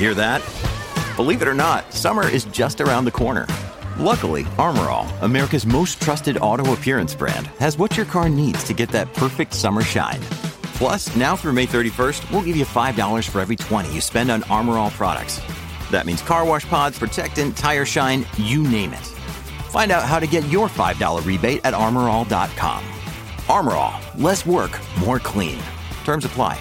Hear that? Believe it or not, summer is just around the corner. Luckily, Armor All, America's most trusted auto appearance brand, has what your car needs to get that perfect summer shine. Plus, now through May 31st, we'll give you $5 for every $20 you spend on Armor All products. That means car wash pods, protectant, tire shine, you name it. Find out how to get your $5 rebate at armorall.com. Armor All, less work, more clean. Terms apply.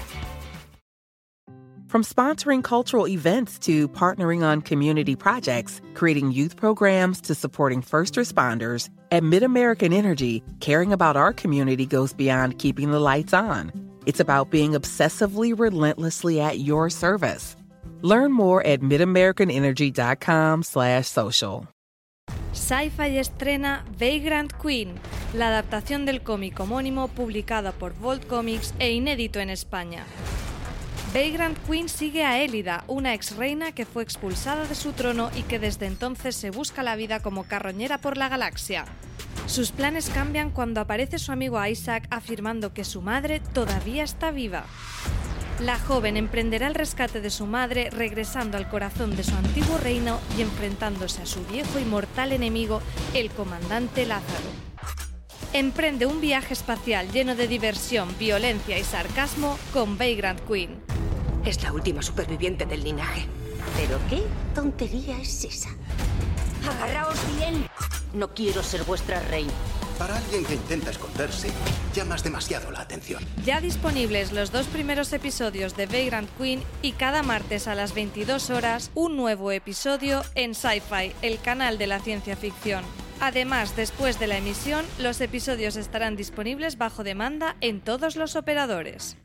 From sponsoring cultural events to partnering on community projects, creating youth programs to supporting first responders, at MidAmerican Energy, caring about our community goes beyond keeping the lights on. It's about being obsessively relentlessly at your service. Learn more at midamericanenergy.com/social. Sci-Fi estrena Vagrant Queen, la adaptación del cómic homónimo publicada por Bolt Comics e inédito en España. Vagrant Queen sigue a Elida, una ex reina que fue expulsada de su trono y que desde entonces se busca la vida como carroñera por la galaxia. Sus planes cambian cuando aparece su amigo Isaac afirmando que su madre todavía está viva. La joven emprenderá el rescate de su madre regresando al corazón de su antiguo reino y enfrentándose a su viejo y mortal enemigo, el comandante Lázaro. Emprende un viaje espacial lleno de diversión, violencia y sarcasmo con Vagrant Queen. Es la última superviviente del linaje. ¿Pero qué tontería es esa? ¡Agarraos bien! No quiero ser vuestra reina. Para alguien que intenta esconderse, llamas demasiado la atención. Ya disponibles los 2 primeros episodios de Vagrant Queen y cada martes a las 22 horas un nuevo episodio en Sci-Fi, el canal de la ciencia ficción. Además, después de la emisión, los episodios estarán disponibles bajo demanda en todos los operadores.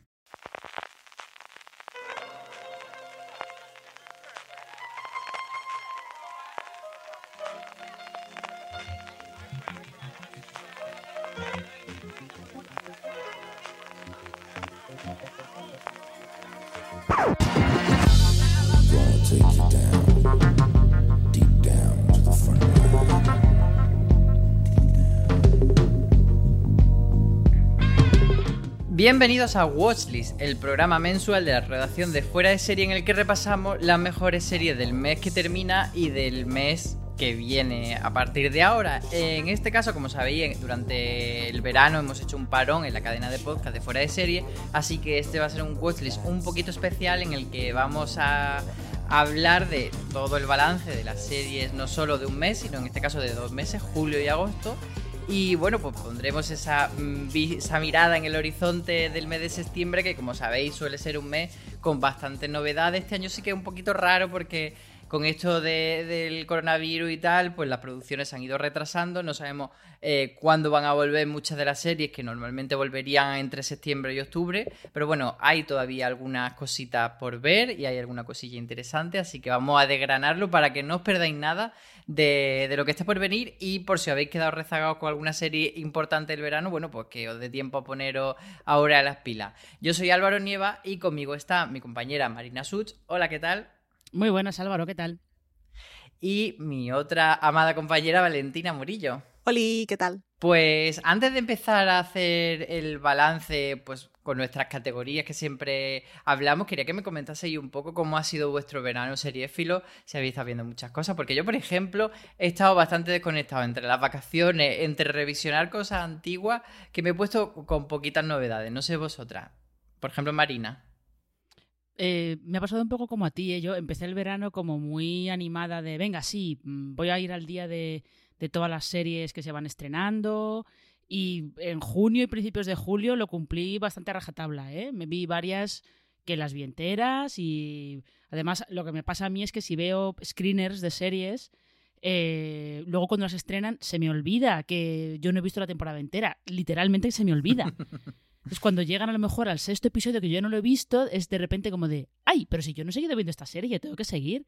Bienvenidos a Watchlist, el programa mensual de la redacción de Fuera de Serie en el que repasamos las mejores series del mes que termina y del mes que viene a partir de ahora. En este caso, como sabéis, durante el verano hemos hecho un parón en la cadena de podcast de Fuera de Serie, así que este va a ser un Watchlist un poquito especial en el que vamos a hablar de todo el balance de las series, no solo de un mes, sino en este caso de 2 meses, julio y agosto. Y bueno, pues pondremos esa mirada en el horizonte del mes de septiembre, que como sabéis suele ser un mes con bastantes novedades. Este año sí que es un poquito raro porque con esto del coronavirus y tal, pues las producciones se han ido retrasando. No sabemos cuándo van a volver muchas de las series que normalmente volverían entre septiembre y octubre. Pero bueno, hay todavía algunas cositas por ver y hay alguna cosilla interesante. Así que vamos a desgranarlo para que no os perdáis nada de lo que está por venir. Y por si habéis quedado rezagados con alguna serie importante del verano, bueno, pues que os dé tiempo a poneros ahora a las pilas. Yo soy Álvaro Nieva y conmigo está mi compañera Marina Such. Hola, ¿qué tal? Muy buenas, Álvaro, ¿qué tal? Y mi otra amada compañera Valentina Murillo. Oli, ¿qué tal? Pues antes de empezar a hacer el balance, pues con nuestras categorías que siempre hablamos, quería que me comentaseis un poco cómo ha sido vuestro verano seriéfilo, si habéis estado viendo muchas cosas, porque yo, por ejemplo, he estado bastante desconectado entre las vacaciones, entre revisionar cosas antiguas, que me he puesto con poquitas novedades. No sé vosotras. Por ejemplo, Marina. Me ha pasado un poco como a ti, ¿eh? Yo empecé el verano como muy animada de, venga, sí, voy a ir al día de todas las series que se van estrenando, y en junio y principios de julio lo cumplí bastante a rajatabla, ¿eh? Me vi varias que las vi enteras y además lo que me pasa a mí es que si veo screeners de series, luego cuando las estrenan se me olvida que yo no he visto la temporada entera, literalmente se me olvida. Entonces, cuando llegan a lo mejor al 6º episodio que yo no lo he visto, es de repente como de, ¡ay! Pero si yo no he seguido viendo esta serie, tengo que seguir.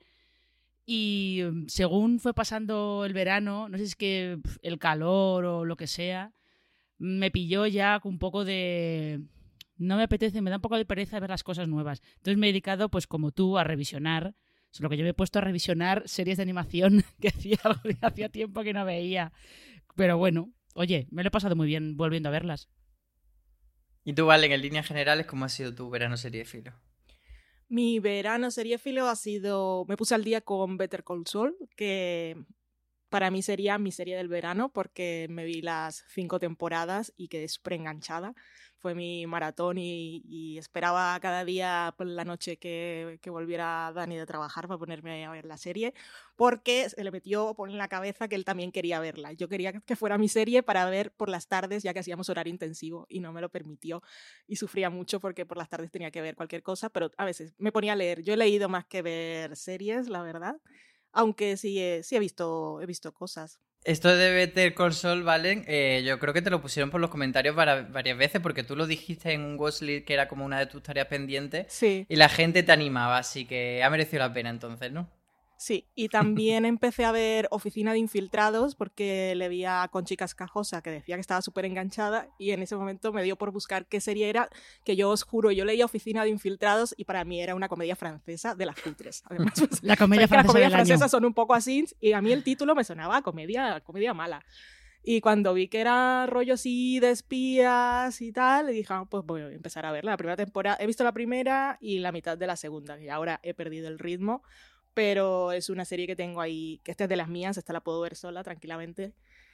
Y según fue pasando el verano, no sé si es que el calor o lo que sea, me pilló ya con un poco de... No me apetece, me da un poco de pereza ver las cosas nuevas. Entonces me he dedicado, pues como tú, a revisionar. Solo que yo me he puesto a revisionar series de animación que hacía tiempo que no veía. Pero bueno, oye, me lo he pasado muy bien volviendo a verlas. ¿Y tú, Valen, en líneas generales, cómo ha sido tu verano seriéfilo? Mi verano seriéfilo ha sido... Me puse al día con Better Call Saul, que para mí sería mi serie del verano porque me vi las 5 temporadas y quedé súper enganchada. Fue mi maratón y esperaba cada día por la noche que volviera Dani de trabajar para ponerme a ver la serie, porque se le metió en la cabeza que él también quería verla. Yo quería que fuera mi serie para ver por las tardes, ya que hacíamos horario intensivo, y no me lo permitió. Y sufría mucho porque por las tardes tenía que ver cualquier cosa, pero a veces me ponía a leer. Yo he leído más que ver series, la verdad, aunque sí he visto cosas. Esto de Better Call Saul, Valen, yo creo que te lo pusieron por los comentarios varias veces porque tú lo dijiste en un watchlist que era como una de tus tareas pendientes. Sí. Y la gente te animaba, así que ha merecido la pena entonces, ¿no? Sí, y también empecé a ver Oficina de Infiltrados porque le vi a Conchi Cascajosa que decía que estaba súper enganchada, y en ese momento me dio por buscar qué serie era, que yo os juro, yo leía Oficina de Infiltrados y para mí era una comedia francesa de las cutres. Además, pues, la comedia francesa las comedias del francesas año. son un poco así, y a mí el título me sonaba a comedia mala. Y cuando vi que era rollo así de espías y tal, le dije, pues voy a empezar a verla. La primera temporada, he visto la primera y la mitad de la segunda, y ahora he perdido el ritmo. Pero es una serie que tengo ahí, que esta es de las mías, esta la puedo ver sola tranquilamente,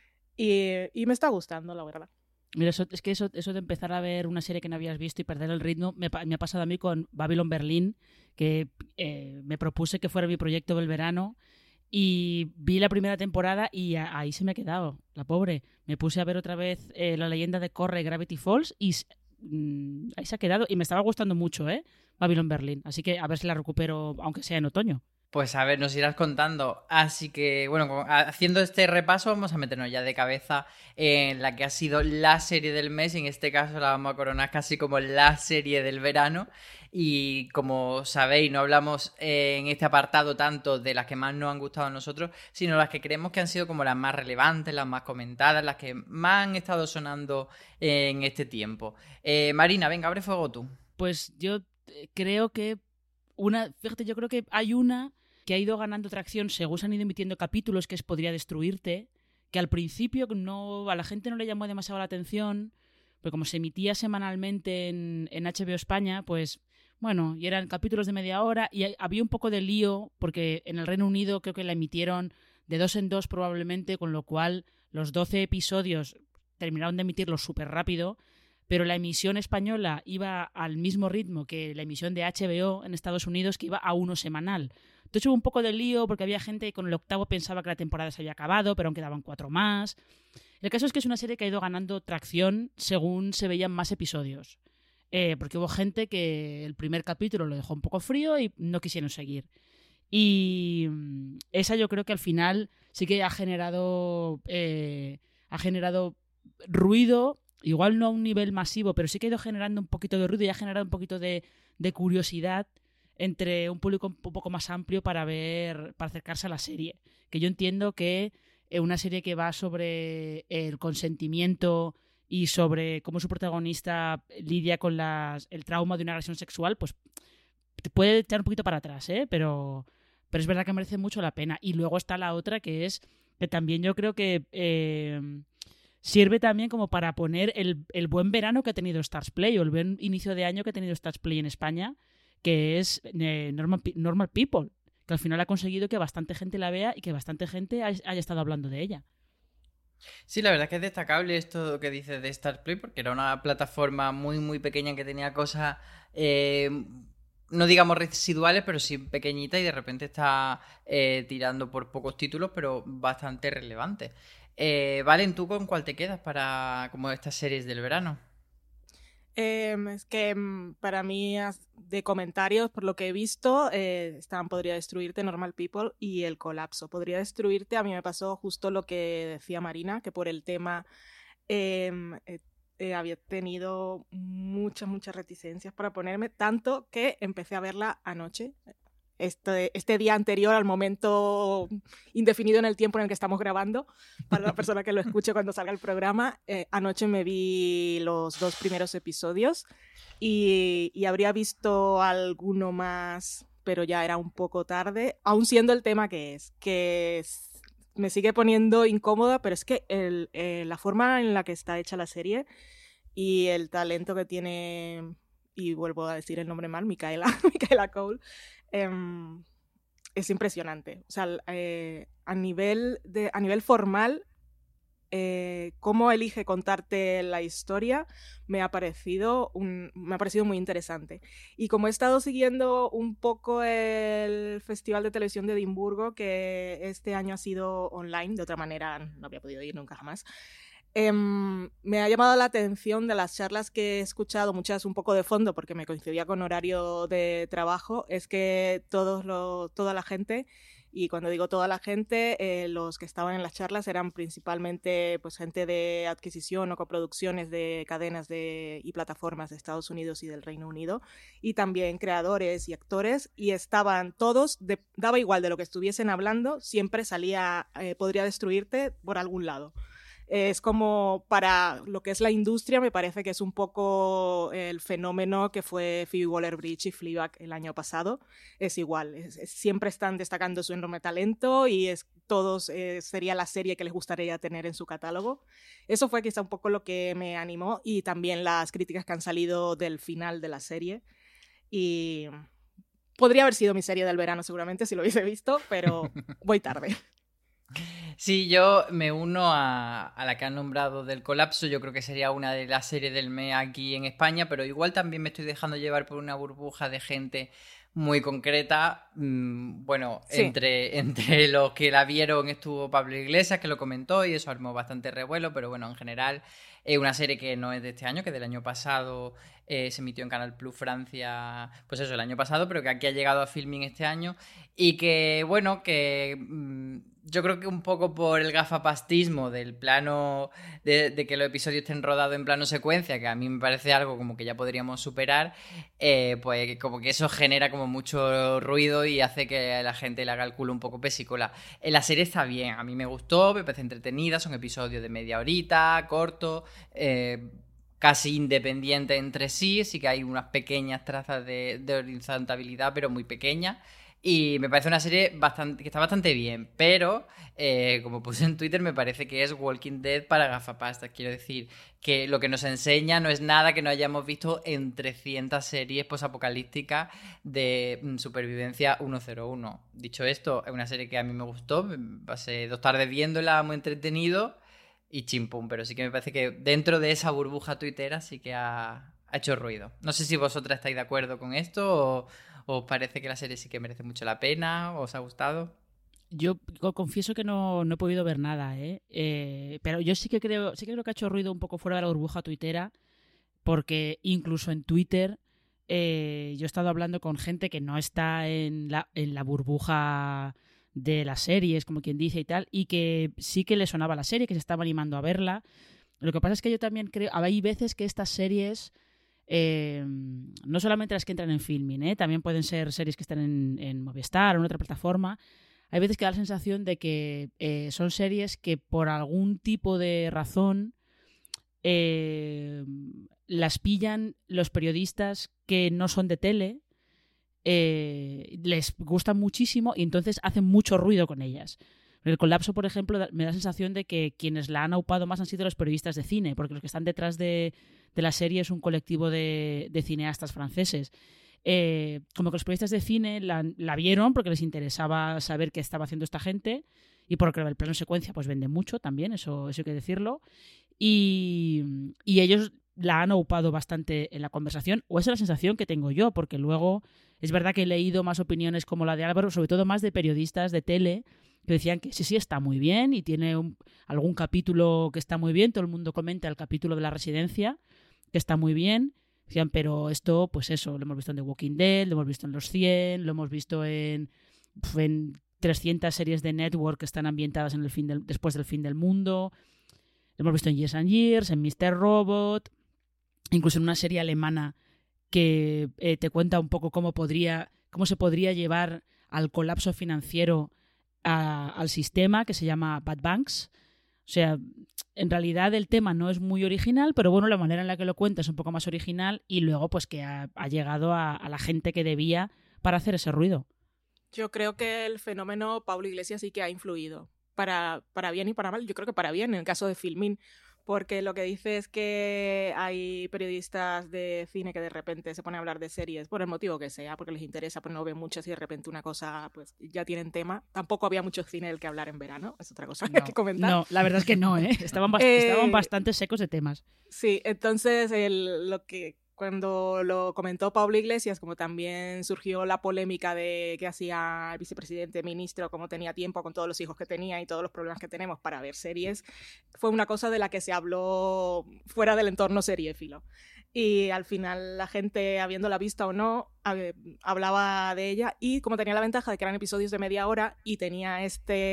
y me está gustando, la verdad. Mira, eso de empezar a ver una serie que no habías visto y perder el ritmo me ha pasado a mí con Babylon Berlin, que me propuse que fuera mi proyecto del verano, y vi la primera temporada y ahí se me ha quedado, la pobre. Me puse a ver otra vez La leyenda de Korra y Gravity Falls y ahí se ha quedado, y me estaba gustando mucho, Babylon Berlin, así que a ver si la recupero, aunque sea en otoño. Pues a ver, nos irás contando. Así que, bueno, haciendo este repaso, vamos a meternos ya de cabeza en la que ha sido la serie del mes. Y en este caso la vamos a coronar casi como la serie del verano. Y como sabéis, no hablamos en este apartado tanto de las que más nos han gustado a nosotros, sino las que creemos que han sido como las más relevantes, las más comentadas, las que más han estado sonando en este tiempo. Marina, venga, abre fuego tú. Pues yo creo que yo creo que hay una que ha ido ganando tracción según se han ido emitiendo capítulos, que es Podría destruirte, que al principio a la gente no le llamó demasiado la atención, pero como se emitía semanalmente en HBO España, pues bueno, y eran capítulos de media hora, y había un poco de lío, porque en el Reino Unido creo que la emitieron de 2 en 2 probablemente, con lo cual los 12 episodios terminaron de emitirlos súper rápido, pero la emisión española iba al mismo ritmo que la emisión de HBO en Estados Unidos, que iba a 1 semanal. Entonces hubo un poco de lío porque había gente que con el 8º pensaba que la temporada se había acabado, pero aún quedaban 4 más. El caso es que es una serie que ha ido ganando tracción según se veían más episodios. Porque hubo gente que el primer capítulo lo dejó un poco frío y no quisieron seguir. Y esa yo creo que al final sí que ha generado ruido, igual no a un nivel masivo, pero sí que ha ido generando un poquito de ruido y ha generado un poquito de curiosidad entre un público un poco más amplio para acercarse a la serie. Que yo entiendo que una serie que va sobre el consentimiento y sobre cómo su protagonista lidia con el trauma de una agresión sexual, pues te puede echar un poquito para atrás, pero es verdad que merece mucho la pena. Y luego está la otra, que es que también yo creo que sirve también como para poner el buen verano que ha tenido Stars Play, o el buen inicio de año que ha tenido Stars Play en España, que es Normal People, que al final ha conseguido que bastante gente la vea y que bastante gente haya estado hablando de ella. Sí, la verdad es que es destacable esto que dices de Stars Play, porque era una plataforma muy, muy pequeña que tenía cosas, no digamos residuales, pero sí pequeñitas, y de repente está tirando por pocos títulos, pero bastante relevantes. Valen, ¿tú con cuál te quedas para como estas series del verano? Es que para mí, de comentarios, por lo que he visto, estaban Podría destruirte, Normal People y El colapso. Podría destruirte, a mí me pasó justo lo que decía Marina, que por el tema había tenido muchas reticencias para ponerme, tanto que empecé a verla anoche. Este día anterior al momento indefinido en el tiempo en el que estamos grabando, para la persona que lo escuche cuando salga el programa. Anoche me vi los 2 primeros episodios y habría visto alguno más, pero ya era un poco tarde, aún siendo el tema que me sigue poniendo incómoda, pero es que la forma en la que está hecha la serie y el talento que tiene y vuelvo a decir el nombre mal, Micaela Coel, es impresionante. O sea, a nivel formal, cómo elige contarte la historia me ha parecido muy interesante. Y como he estado siguiendo un poco el Festival de Televisión de Edimburgo, que este año ha sido online, de otra manera no había podido ir nunca jamás, me ha llamado la atención de las charlas que he escuchado, muchas un poco de fondo porque me coincidía con horario de trabajo, es que toda la gente, y cuando digo toda la gente, los que estaban en las charlas eran principalmente pues, gente de adquisición o coproducciones de cadenas y plataformas de Estados Unidos y del Reino Unido, y también creadores y actores, y estaban todos, daba igual de lo que estuviesen hablando, siempre salía, podría destruirte por algún lado. Es como para lo que es la industria, me parece que es un poco el fenómeno que fue Phoebe Waller-Bridge y Fleabag el año pasado. Es igual, siempre están destacando su enorme talento y todos sería la serie que les gustaría tener en su catálogo. Eso fue quizá un poco lo que me animó, y también las críticas que han salido del final de la serie. Y podría haber sido mi serie del verano seguramente si lo hubiese visto, pero voy tarde. Sí, yo me uno a la que han nombrado del colapso. Yo creo que sería una de las series del mes aquí en España, pero igual también me estoy dejando llevar por una burbuja de gente muy concreta. Bueno, sí. Entre los que la vieron estuvo Pablo Iglesias, que lo comentó, y eso armó bastante revuelo, pero bueno, en general es una serie que no es de este año, que del año pasado se emitió en Canal Plus Francia, pues eso, el año pasado, pero que aquí ha llegado a Filmin este año, y que, bueno, que yo creo que un poco por el gafapastismo del plano de que los episodios estén rodados en plano secuencia, que a mí me parece algo como que ya podríamos superar, pues como que eso genera como mucho ruido y hace que la gente le haga el culo un poco pesicola. La serie está bien, a mí me gustó, me parece entretenida, son episodios de media horita, cortos, casi independientes entre sí, sí que hay unas pequeñas trazas de horizontabilidad, pero muy pequeñas. Y me parece una serie que está bastante bien, pero como puse en Twitter, me parece que es Walking Dead para gafapastas. Quiero decir que lo que nos enseña no es nada que no hayamos visto en 300 series posapocalípticas de supervivencia 101. Dicho esto, es una serie que a mí me gustó, me pasé 2 tardes viéndola, muy entretenido y chimpum, pero sí que me parece que dentro de esa burbuja tuitera sí que ha hecho ruido. No sé si vosotras estáis de acuerdo con esto o os parece que la serie sí que merece mucho la pena, o os ha gustado. Yo confieso que no he podido ver nada, pero yo sí que creo que ha hecho ruido un poco fuera de la burbuja tuitera, porque incluso en Twitter yo he estado hablando con gente que no está en la burbuja de las series, como quien dice y tal, y que sí que le sonaba la serie, que se estaba animando a verla. Lo que pasa es que yo también creo, hay veces que estas series, no solamente las que entran en Filmin, también pueden ser series que están en Movistar o en otra plataforma. Hay veces que da la sensación de que son series que por algún tipo de razón las pillan los periodistas que no son de tele, les gustan muchísimo y entonces hacen mucho ruido con ellas. El colapso, por ejemplo, me da la sensación de que quienes la han aupado más han sido los periodistas de cine, porque los que están detrás de la serie es un colectivo de cineastas franceses. Como que los periodistas de cine la vieron porque les interesaba saber qué estaba haciendo esta gente y porque el plano secuencia pues vende mucho también, eso hay que decirlo, y ellos la han aupado bastante en la conversación, o esa es la sensación que tengo yo, porque luego es verdad que he leído más opiniones como la de Álvaro, sobre todo más de periodistas de tele, que decían que sí, está muy bien y tiene algún capítulo que está muy bien, todo el mundo comenta el capítulo de la residencia, que está muy bien. Decían, pero esto, pues eso, lo hemos visto en The Walking Dead, lo hemos visto en Los 100, lo hemos visto en 300 series de Network que están ambientadas después del fin del mundo, lo hemos visto en Years and Years, en Mr. Robot, incluso en una serie alemana que te cuenta un poco cómo se podría llevar al colapso financiero al sistema, que se llama Bad Banks. O sea, en realidad el tema no es muy original, pero bueno, la manera en la que lo cuenta es un poco más original y luego pues que ha llegado a la gente que debía para hacer ese ruido. Yo creo que el fenómeno Pablo Iglesias sí que ha influido, para bien y para mal. Yo creo que para bien en el caso de Filmin, porque lo que dice es que hay periodistas de cine que de repente se ponen a hablar de series por el motivo que sea, porque les interesa, pero no ven muchas y de repente una cosa, pues ya tienen tema. Tampoco había mucho cine del que hablar en verano, es otra cosa que hay que comentar. No, la verdad es que no, ¿eh? Estaban bastante secos de temas. Sí, entonces cuando lo comentó Pablo Iglesias, como también surgió la polémica de qué hacía el vicepresidente ministro, cómo tenía tiempo con todos los hijos que tenía y todos los problemas que tenemos para ver series, fue una cosa de la que se habló fuera del entorno seriéfilo. Y al final la gente, habiéndola vista o no, hablaba de ella, y como tenía la ventaja de que eran episodios de media hora y tenía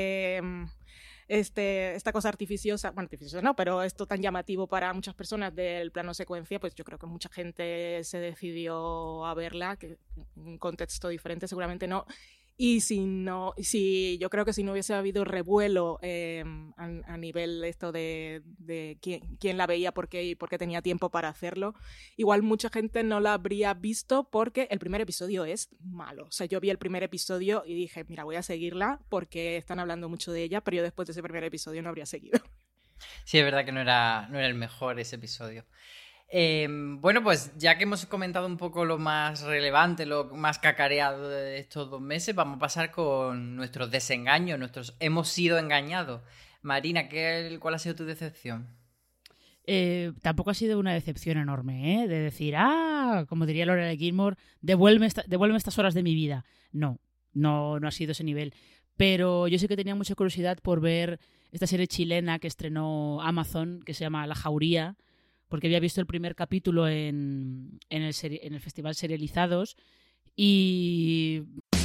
esta cosa artificiosa, bueno, artificiosa no, pero esto tan llamativo para muchas personas del plano secuencia, pues yo creo que mucha gente se decidió a verla, que en un contexto diferente seguramente no. Y yo creo que si no hubiese habido revuelo a nivel esto de quién la veía, por qué y por qué tenía tiempo para hacerlo, igual mucha gente no la habría visto porque el primer episodio es malo. O sea, yo vi el primer episodio y dije, mira, voy a seguirla porque están hablando mucho de ella, pero yo después de ese primer episodio no habría seguido. Sí, es verdad que no era el mejor ese episodio. Bueno, pues ya que hemos comentado un poco lo más relevante, lo más cacareado de estos 2 meses, vamos a pasar con nuestros desengaños, hemos sido engañados. Marina, ¿cuál ha sido tu decepción? Tampoco ha sido una decepción enorme, ¿eh? De decir, como diría Lorelai Gilmore, devuelve estas horas de mi vida. No ha sido ese nivel. Pero yo sí que tenía mucha curiosidad por ver esta serie chilena que estrenó Amazon, que se llama La Jauría, porque había visto el primer capítulo en el Festival Serializados y...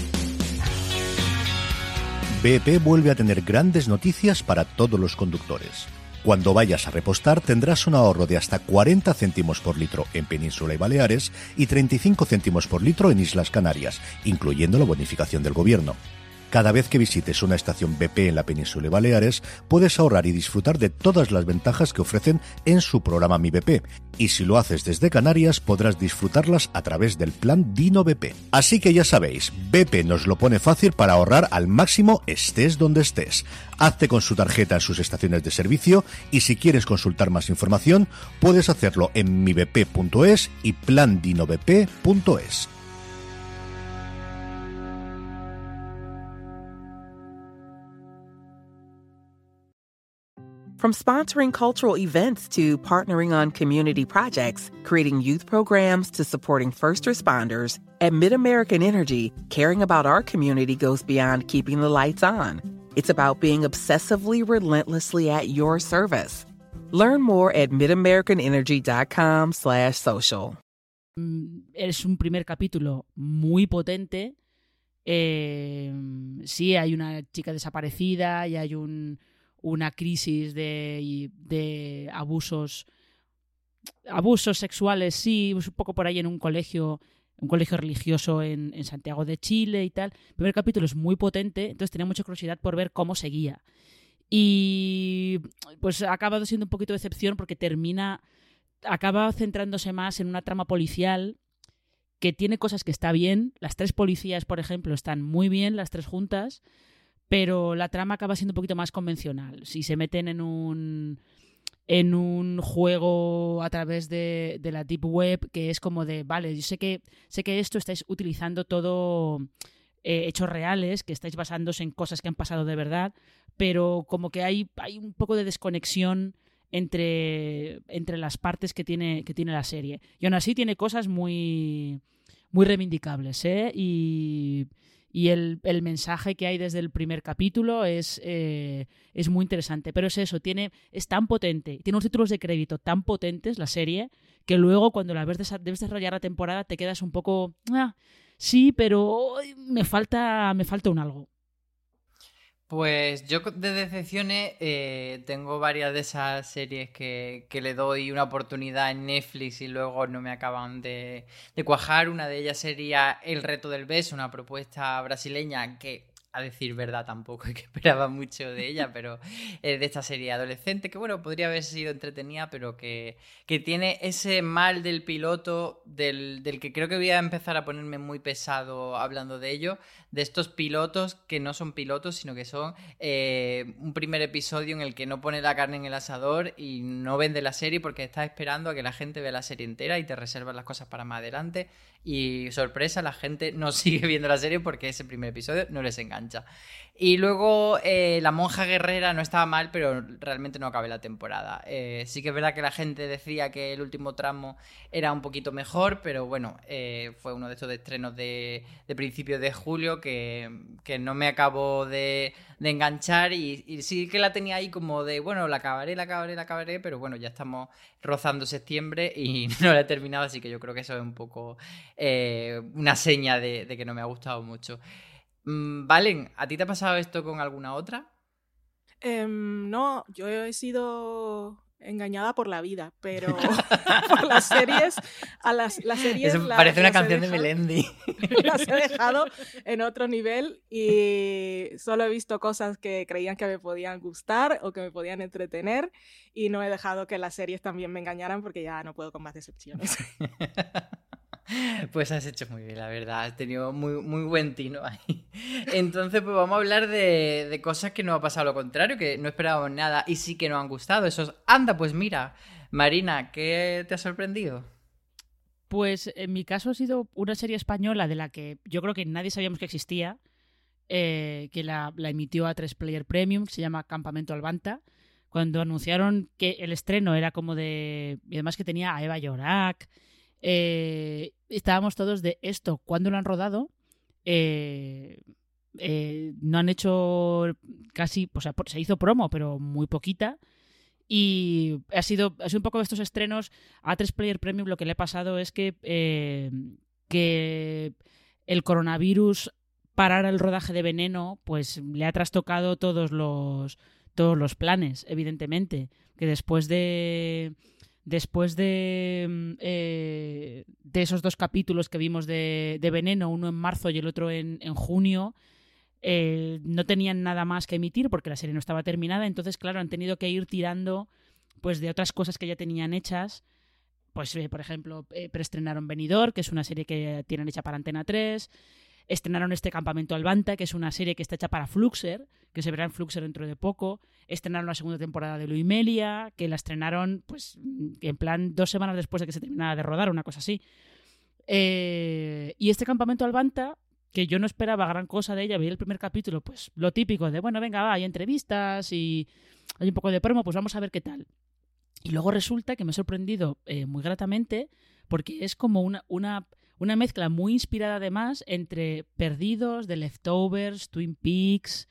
BP vuelve a tener grandes noticias para todos los conductores. Cuando vayas a repostar tendrás un ahorro de hasta 40 céntimos por litro en Península y Baleares y 35 céntimos por litro en Islas Canarias, incluyendo la bonificación del gobierno. Cada vez que visites una estación BP en la Península y Baleares, puedes ahorrar y disfrutar de todas las ventajas que ofrecen en su programa Mi BP. Y si lo haces desde Canarias, podrás disfrutarlas a través del plan Dino BP. Así que ya sabéis, BP nos lo pone fácil para ahorrar al máximo estés donde estés. Hazte con su tarjeta en sus estaciones de servicio y si quieres consultar más información, puedes hacerlo en mibp.es y plandinobp.es. From sponsoring cultural events to partnering on community projects, creating youth programs to supporting first responders, at MidAmerican Energy, caring about our community goes beyond keeping the lights on. It's about being obsessively relentlessly at your service. Learn more at midamericanenergy.com/social. Es un primer capítulo muy potente. Sí, hay una chica desaparecida y hay una crisis de abusos sexuales, sí, un poco por ahí en un colegio religioso en Santiago de Chile y tal. El primer capítulo es muy potente, entonces tenía mucha curiosidad por ver cómo seguía. Y pues ha acabado siendo un poquito de decepción porque acaba centrándose más en una trama policial que tiene cosas que está bien. Las 3 policías, por ejemplo, están muy bien, las 3 juntas, pero la trama acaba siendo un poquito más convencional. Si se meten en un juego a través de la Deep Web, que es como de, vale, yo sé que esto estáis utilizando todo hechos reales, que estáis basándose en cosas que han pasado de verdad, pero como que hay un poco de desconexión entre las partes que tiene la serie. Y aún así tiene cosas muy, muy reivindicables, ¿eh? Y el mensaje que hay desde el primer capítulo es muy interesante. Pero es eso, es tan potente, tiene unos títulos de crédito tan potentes la serie, que luego cuando la debes desarrollar la temporada te quedas un poco... sí, pero me falta un algo. Pues yo de decepciones tengo varias de esas series que le doy una oportunidad en Netflix y luego no me acaban de cuajar. Una de ellas sería El reto del beso, una propuesta brasileña que a decir verdad tampoco es que esperaba mucho de ella, pero de esta serie adolescente que bueno, podría haber sido entretenida, pero que tiene ese mal del piloto del que creo que voy a empezar a ponerme muy pesado hablando de ello, de estos pilotos que no son pilotos, sino que son un primer episodio en el que no pone la carne en el asador y no vende la serie porque está esperando a que la gente vea la serie entera y te reservas las cosas para más adelante y sorpresa, la gente no sigue viendo la serie porque ese primer episodio no les engancha. Y luego La monja guerrera no estaba mal, pero realmente no acabé la temporada. Sí que es verdad que la gente decía que el último tramo era un poquito mejor, pero bueno, fue uno de estos estrenos de principios de julio que no me acabó de enganchar y sí que la tenía ahí como de, bueno, la acabaré, pero bueno, ya estamos rozando septiembre y no la he terminado, así que yo creo que eso es un poco una seña de que no me ha gustado mucho. Valen, ¿a ti te ha pasado esto con alguna otra? No, yo he sido engañada por la vida, pero por las series, las series... Eso parece una canción de Melendi. Las he dejado en otro nivel y solo he visto cosas que creían que me podían gustar o que me podían entretener y no he dejado que las series también me engañaran porque ya no puedo con más decepciones. Pues has hecho muy bien, la verdad. Has tenido muy, muy buen tino ahí. Entonces, pues vamos a hablar de cosas que nos ha pasado lo contrario, que no esperábamos nada y sí que nos han gustado. Esos, anda, pues mira, Marina, ¿qué te ha sorprendido? Pues en mi caso ha sido una serie española de la que yo creo que nadie sabíamos que existía, que la emitió A3 Player Premium, que se llama Campamento Albanta. Cuando anunciaron que el estreno era como de... Y además que tenía a Eva Llorac... estábamos todos de esto, ¿cuándo lo han rodado? No han hecho casi, o sea, se hizo promo, pero muy poquita. Y ha sido un poco de estos estrenos. A A3 Player Premium lo que le ha pasado es que el coronavirus parara el rodaje de Veneno, pues le ha trastocado todos los planes, evidentemente. Que después de esos 2 capítulos que vimos de Veneno, uno en marzo y el otro en junio, no tenían nada más que emitir porque la serie no estaba terminada. Entonces, claro, han tenido que ir tirando pues de otras cosas que ya tenían hechas. Pues, por ejemplo, preestrenaron Benidorm, que es una serie que tienen hecha para Antena 3. Estrenaron este Campamento Albanta, que es una serie que está hecha para Fluxer, que se verá en Fluxer dentro de poco. Estrenaron la segunda temporada de Luimelia, que la estrenaron pues en plan 2 semanas después de que se terminara de rodar, una cosa así. Y este Campamento Albanta, que yo no esperaba gran cosa de ella, vi el primer capítulo, pues lo típico de, bueno, venga, va, hay entrevistas y hay un poco de promo, pues vamos a ver qué tal. Y luego resulta que me ha sorprendido muy gratamente porque es como una mezcla muy inspirada además entre Perdidos, The Leftovers, Twin Peaks,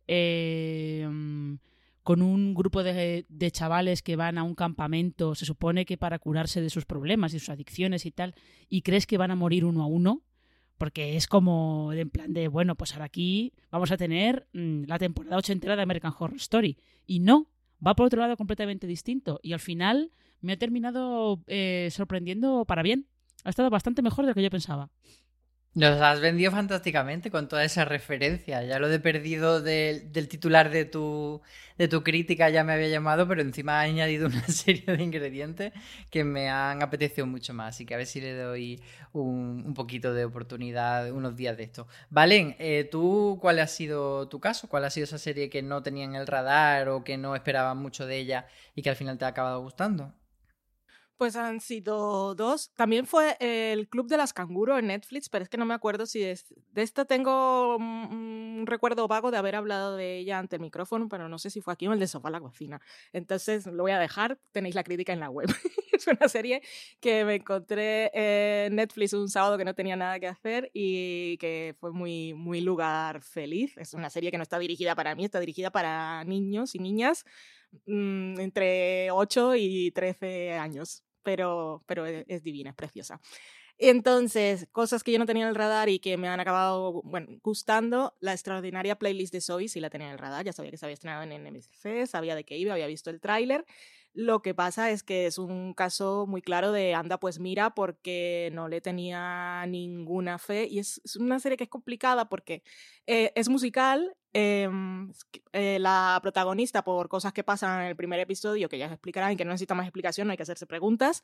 con un grupo de chavales que van a un campamento, se supone que para curarse de sus problemas y sus adicciones y tal, y crees que van a morir uno a uno, porque es como en plan de, bueno, pues ahora aquí vamos a tener la temporada 80 de American Horror Story. Y no, va por otro lado completamente distinto. Y al final me ha terminado sorprendiendo para bien. Ha estado bastante mejor de lo que yo pensaba. Nos has vendido fantásticamente con toda esa referencia. Ya lo de Perdido del titular de tu crítica ya me había llamado, pero encima ha añadido una serie de ingredientes que me han apetecido mucho más. Así que a ver si le doy un poquito de oportunidad unos días de esto. Valen, ¿tú cuál ha sido tu caso? ¿Cuál ha sido esa serie que no tenía en el radar o que no esperaban mucho de ella y que al final te ha acabado gustando? Pues han sido 2. También fue el Club de las Canguro en Netflix, pero es que no me acuerdo si de esta tengo un recuerdo vago de haber hablado de ella ante el micrófono, pero no sé si fue aquí o el de Sofá a la Cocina. Entonces lo voy a dejar, tenéis la crítica en la web. Es una serie que me encontré en Netflix un sábado que no tenía nada que hacer y que fue muy, muy lugar feliz. Es una serie que no está dirigida para mí, está dirigida para niños y niñas entre 8 y 13 años. Pero es divina, es preciosa. Entonces, cosas que yo no tenía en el radar y que me han acabado gustando, la extraordinaria playlist de Zoe sí la tenía en el radar, ya sabía que se había estrenado en NMC, sabía de qué iba, había visto el tráiler. Lo que pasa es que es un caso muy claro de anda pues mira, porque no le tenía ninguna fe, y es una serie que es complicada porque es musical. La protagonista, por cosas que pasan en el primer episodio, que ya se explicarán y que no necesita más explicación, no hay que hacerse preguntas,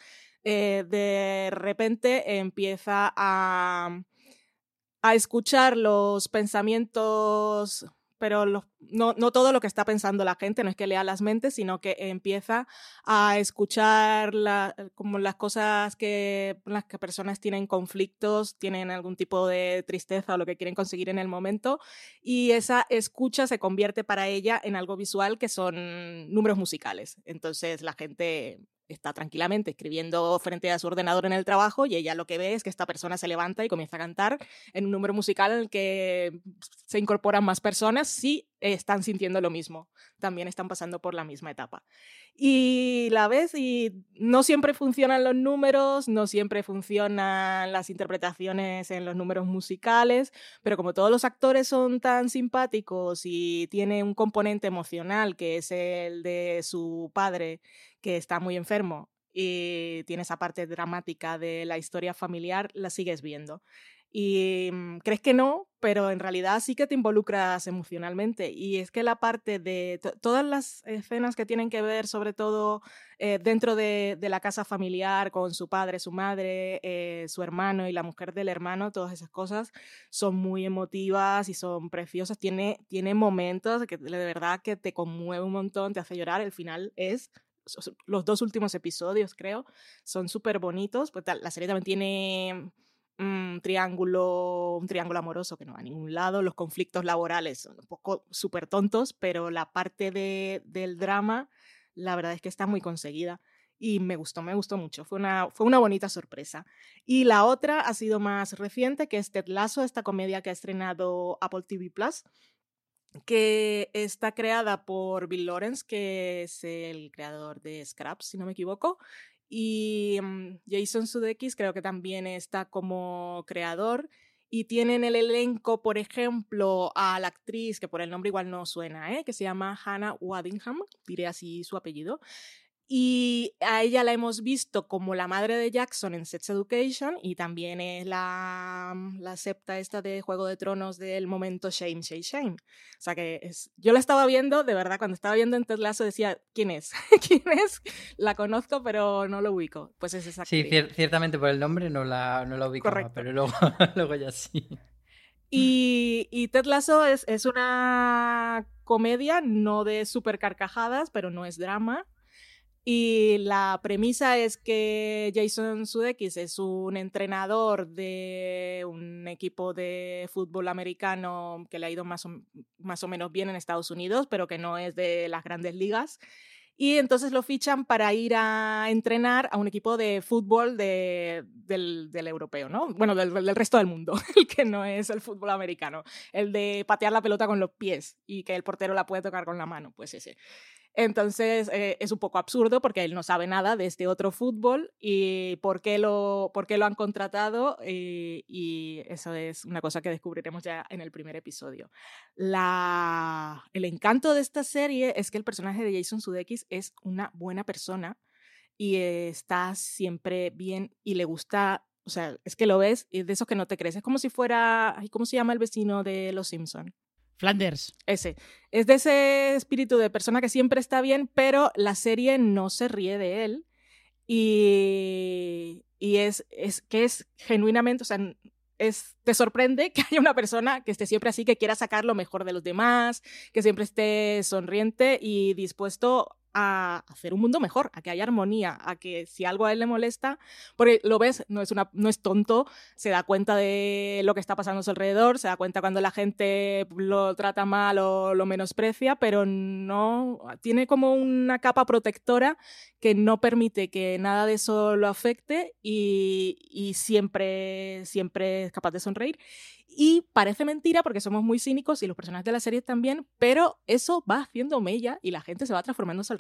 de repente empieza a escuchar los pensamientos, pero no todo lo que está pensando la gente, no es que lea las mentes, sino que empieza a escuchar como las cosas las que personas tienen conflictos, tienen algún tipo de tristeza o lo que quieren conseguir en el momento, y esa escucha se convierte para ella en algo visual, que son números musicales. Entonces la gente está tranquilamente escribiendo frente a su ordenador en el trabajo y ella lo que ve es que esta persona se levanta y comienza a cantar en un número musical en el que se incorporan más personas si están sintiendo lo mismo, también están pasando por la misma etapa. Y la ves y no siempre funcionan los números, no siempre funcionan las interpretaciones en los números musicales, pero como todos los actores son tan simpáticos y tiene un componente emocional, que es el de su padre, que está muy enfermo, y tiene esa parte dramática de la historia familiar, la sigues viendo. Y crees que no, pero en realidad sí que te involucras emocionalmente. Y es que la parte de todas las escenas que tienen que ver, sobre todo dentro de la casa familiar, con su padre, su madre, su hermano y la mujer del hermano, todas esas cosas son muy emotivas y son preciosas. Tiene momentos que de verdad que te conmueve un montón, te hace llorar. El final es... Los 2 últimos episodios, creo, son súper bonitos. Pues la serie también tiene un triángulo amoroso que no va a ningún lado. Los conflictos laborales son un poco súper tontos, pero la parte del drama, la verdad es que está muy conseguida. Y me gustó mucho. Fue una bonita sorpresa. Y la otra ha sido más reciente, que es Ted Lasso, esta comedia que ha estrenado Apple TV+, que está creada por Bill Lawrence, que es el creador de Scraps, si no me equivoco, y Jason Sudeikis creo que también está como creador, y tienen el elenco, por ejemplo, a la actriz, que por el nombre igual no suena, que se llama Hannah Waddingham, diré así su apellido. Y a ella la hemos visto como la madre de Jackson en Sex Education, y también es la septa esta de Juego de Tronos del momento Shame, Shame, Shame. O sea que yo la estaba viendo, de verdad, cuando estaba viendo en Ted Lasso decía, ¿quién es? ¿Quién es? La conozco, pero no lo ubico. Pues es esa actriz. Sí, ciertamente por el nombre no la ubicaba. Correcto. Pero luego ya sí. Y Ted Lasso es una comedia, no de súper carcajadas, pero no es drama. Y la premisa es que Jason Sudeikis es un entrenador de un equipo de fútbol americano que le ha ido más o menos bien en Estados Unidos, pero que no es de las grandes ligas. Y entonces lo fichan para ir a entrenar a un equipo de fútbol del europeo, ¿no? Bueno, del resto del mundo, el que no es el fútbol americano. El de patear la pelota con los pies y que el portero la puede tocar con la mano, pues ese. Entonces es un poco absurdo porque él no sabe nada de este otro fútbol y por qué lo han contratado, y eso es una cosa que descubriremos ya en el primer episodio. El encanto de esta serie es que el personaje de Jason Sudeikis es una buena persona y está siempre bien y le gusta, o sea, es que lo ves y de esos que no te crees. Es como si fuera, ¿cómo se llama el vecino de Los Simpson? Flanders. Ese. Es de ese espíritu de persona que siempre está bien, pero la serie no se ríe de él. Y es que es genuinamente, o sea, te sorprende que haya una persona que esté siempre así, que quiera sacar lo mejor de los demás, que siempre esté sonriente y dispuesto a hacer un mundo mejor, a que haya armonía, a que si algo a él le molesta, porque lo ves, no es tonto, se da cuenta de lo que está pasando a su alrededor, se da cuenta cuando la gente lo trata mal o lo menosprecia, pero no tiene como una capa protectora que no permite que nada de eso lo afecte y siempre es capaz de sonreír. Y parece mentira porque somos muy cínicos y los personajes de la serie también, pero eso va haciendo mella y la gente se va transformando a su alrededor.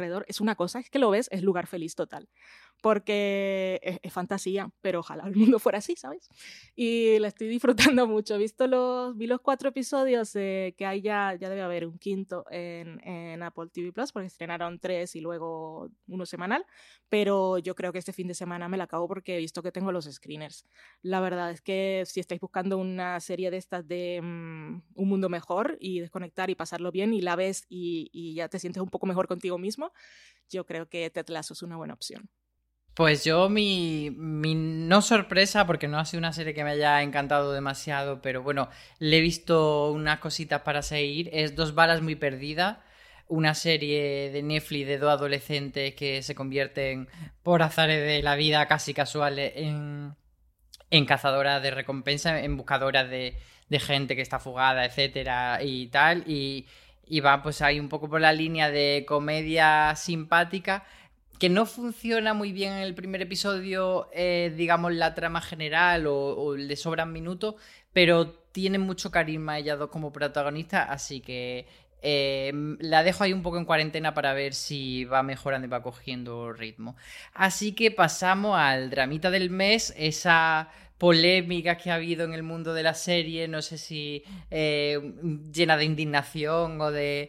alrededor, es una cosa, es que lo ves, es lugar feliz total. Porque es fantasía, pero ojalá el mundo fuera así, ¿sabes? Y la estoy disfrutando mucho. Vi los 4 episodios, que hay ya debe haber un quinto en Apple TV+, porque estrenaron 3 y luego uno semanal, pero yo creo que este fin de semana me la acabo porque he visto que tengo los screeners. La verdad es que si estáis buscando una serie de estas de un mundo mejor y desconectar y pasarlo bien y la ves y ya te sientes un poco mejor contigo mismo, yo creo que Ted Lasso es una buena opción. Pues yo mi no sorpresa, porque no ha sido una serie que me haya encantado demasiado, pero bueno, le he visto unas cositas para seguir, es Dos balas muy perdidas, una serie de Netflix de 2 adolescentes que se convierten por azares de la vida casi casuales en cazadoras de recompensa, en buscadoras de gente que está fugada, etcétera, y tal, y va pues ahí un poco por la línea de comedia simpática, que no funciona muy bien en el primer episodio, digamos, la trama general o le sobran minutos, pero tienen mucho carisma ellas dos como protagonistas, así que la dejo ahí un poco en cuarentena para ver si va mejorando y va cogiendo ritmo. Así que pasamos al dramita del mes, esa polémica que ha habido en el mundo de la serie, no sé si llena de indignación o de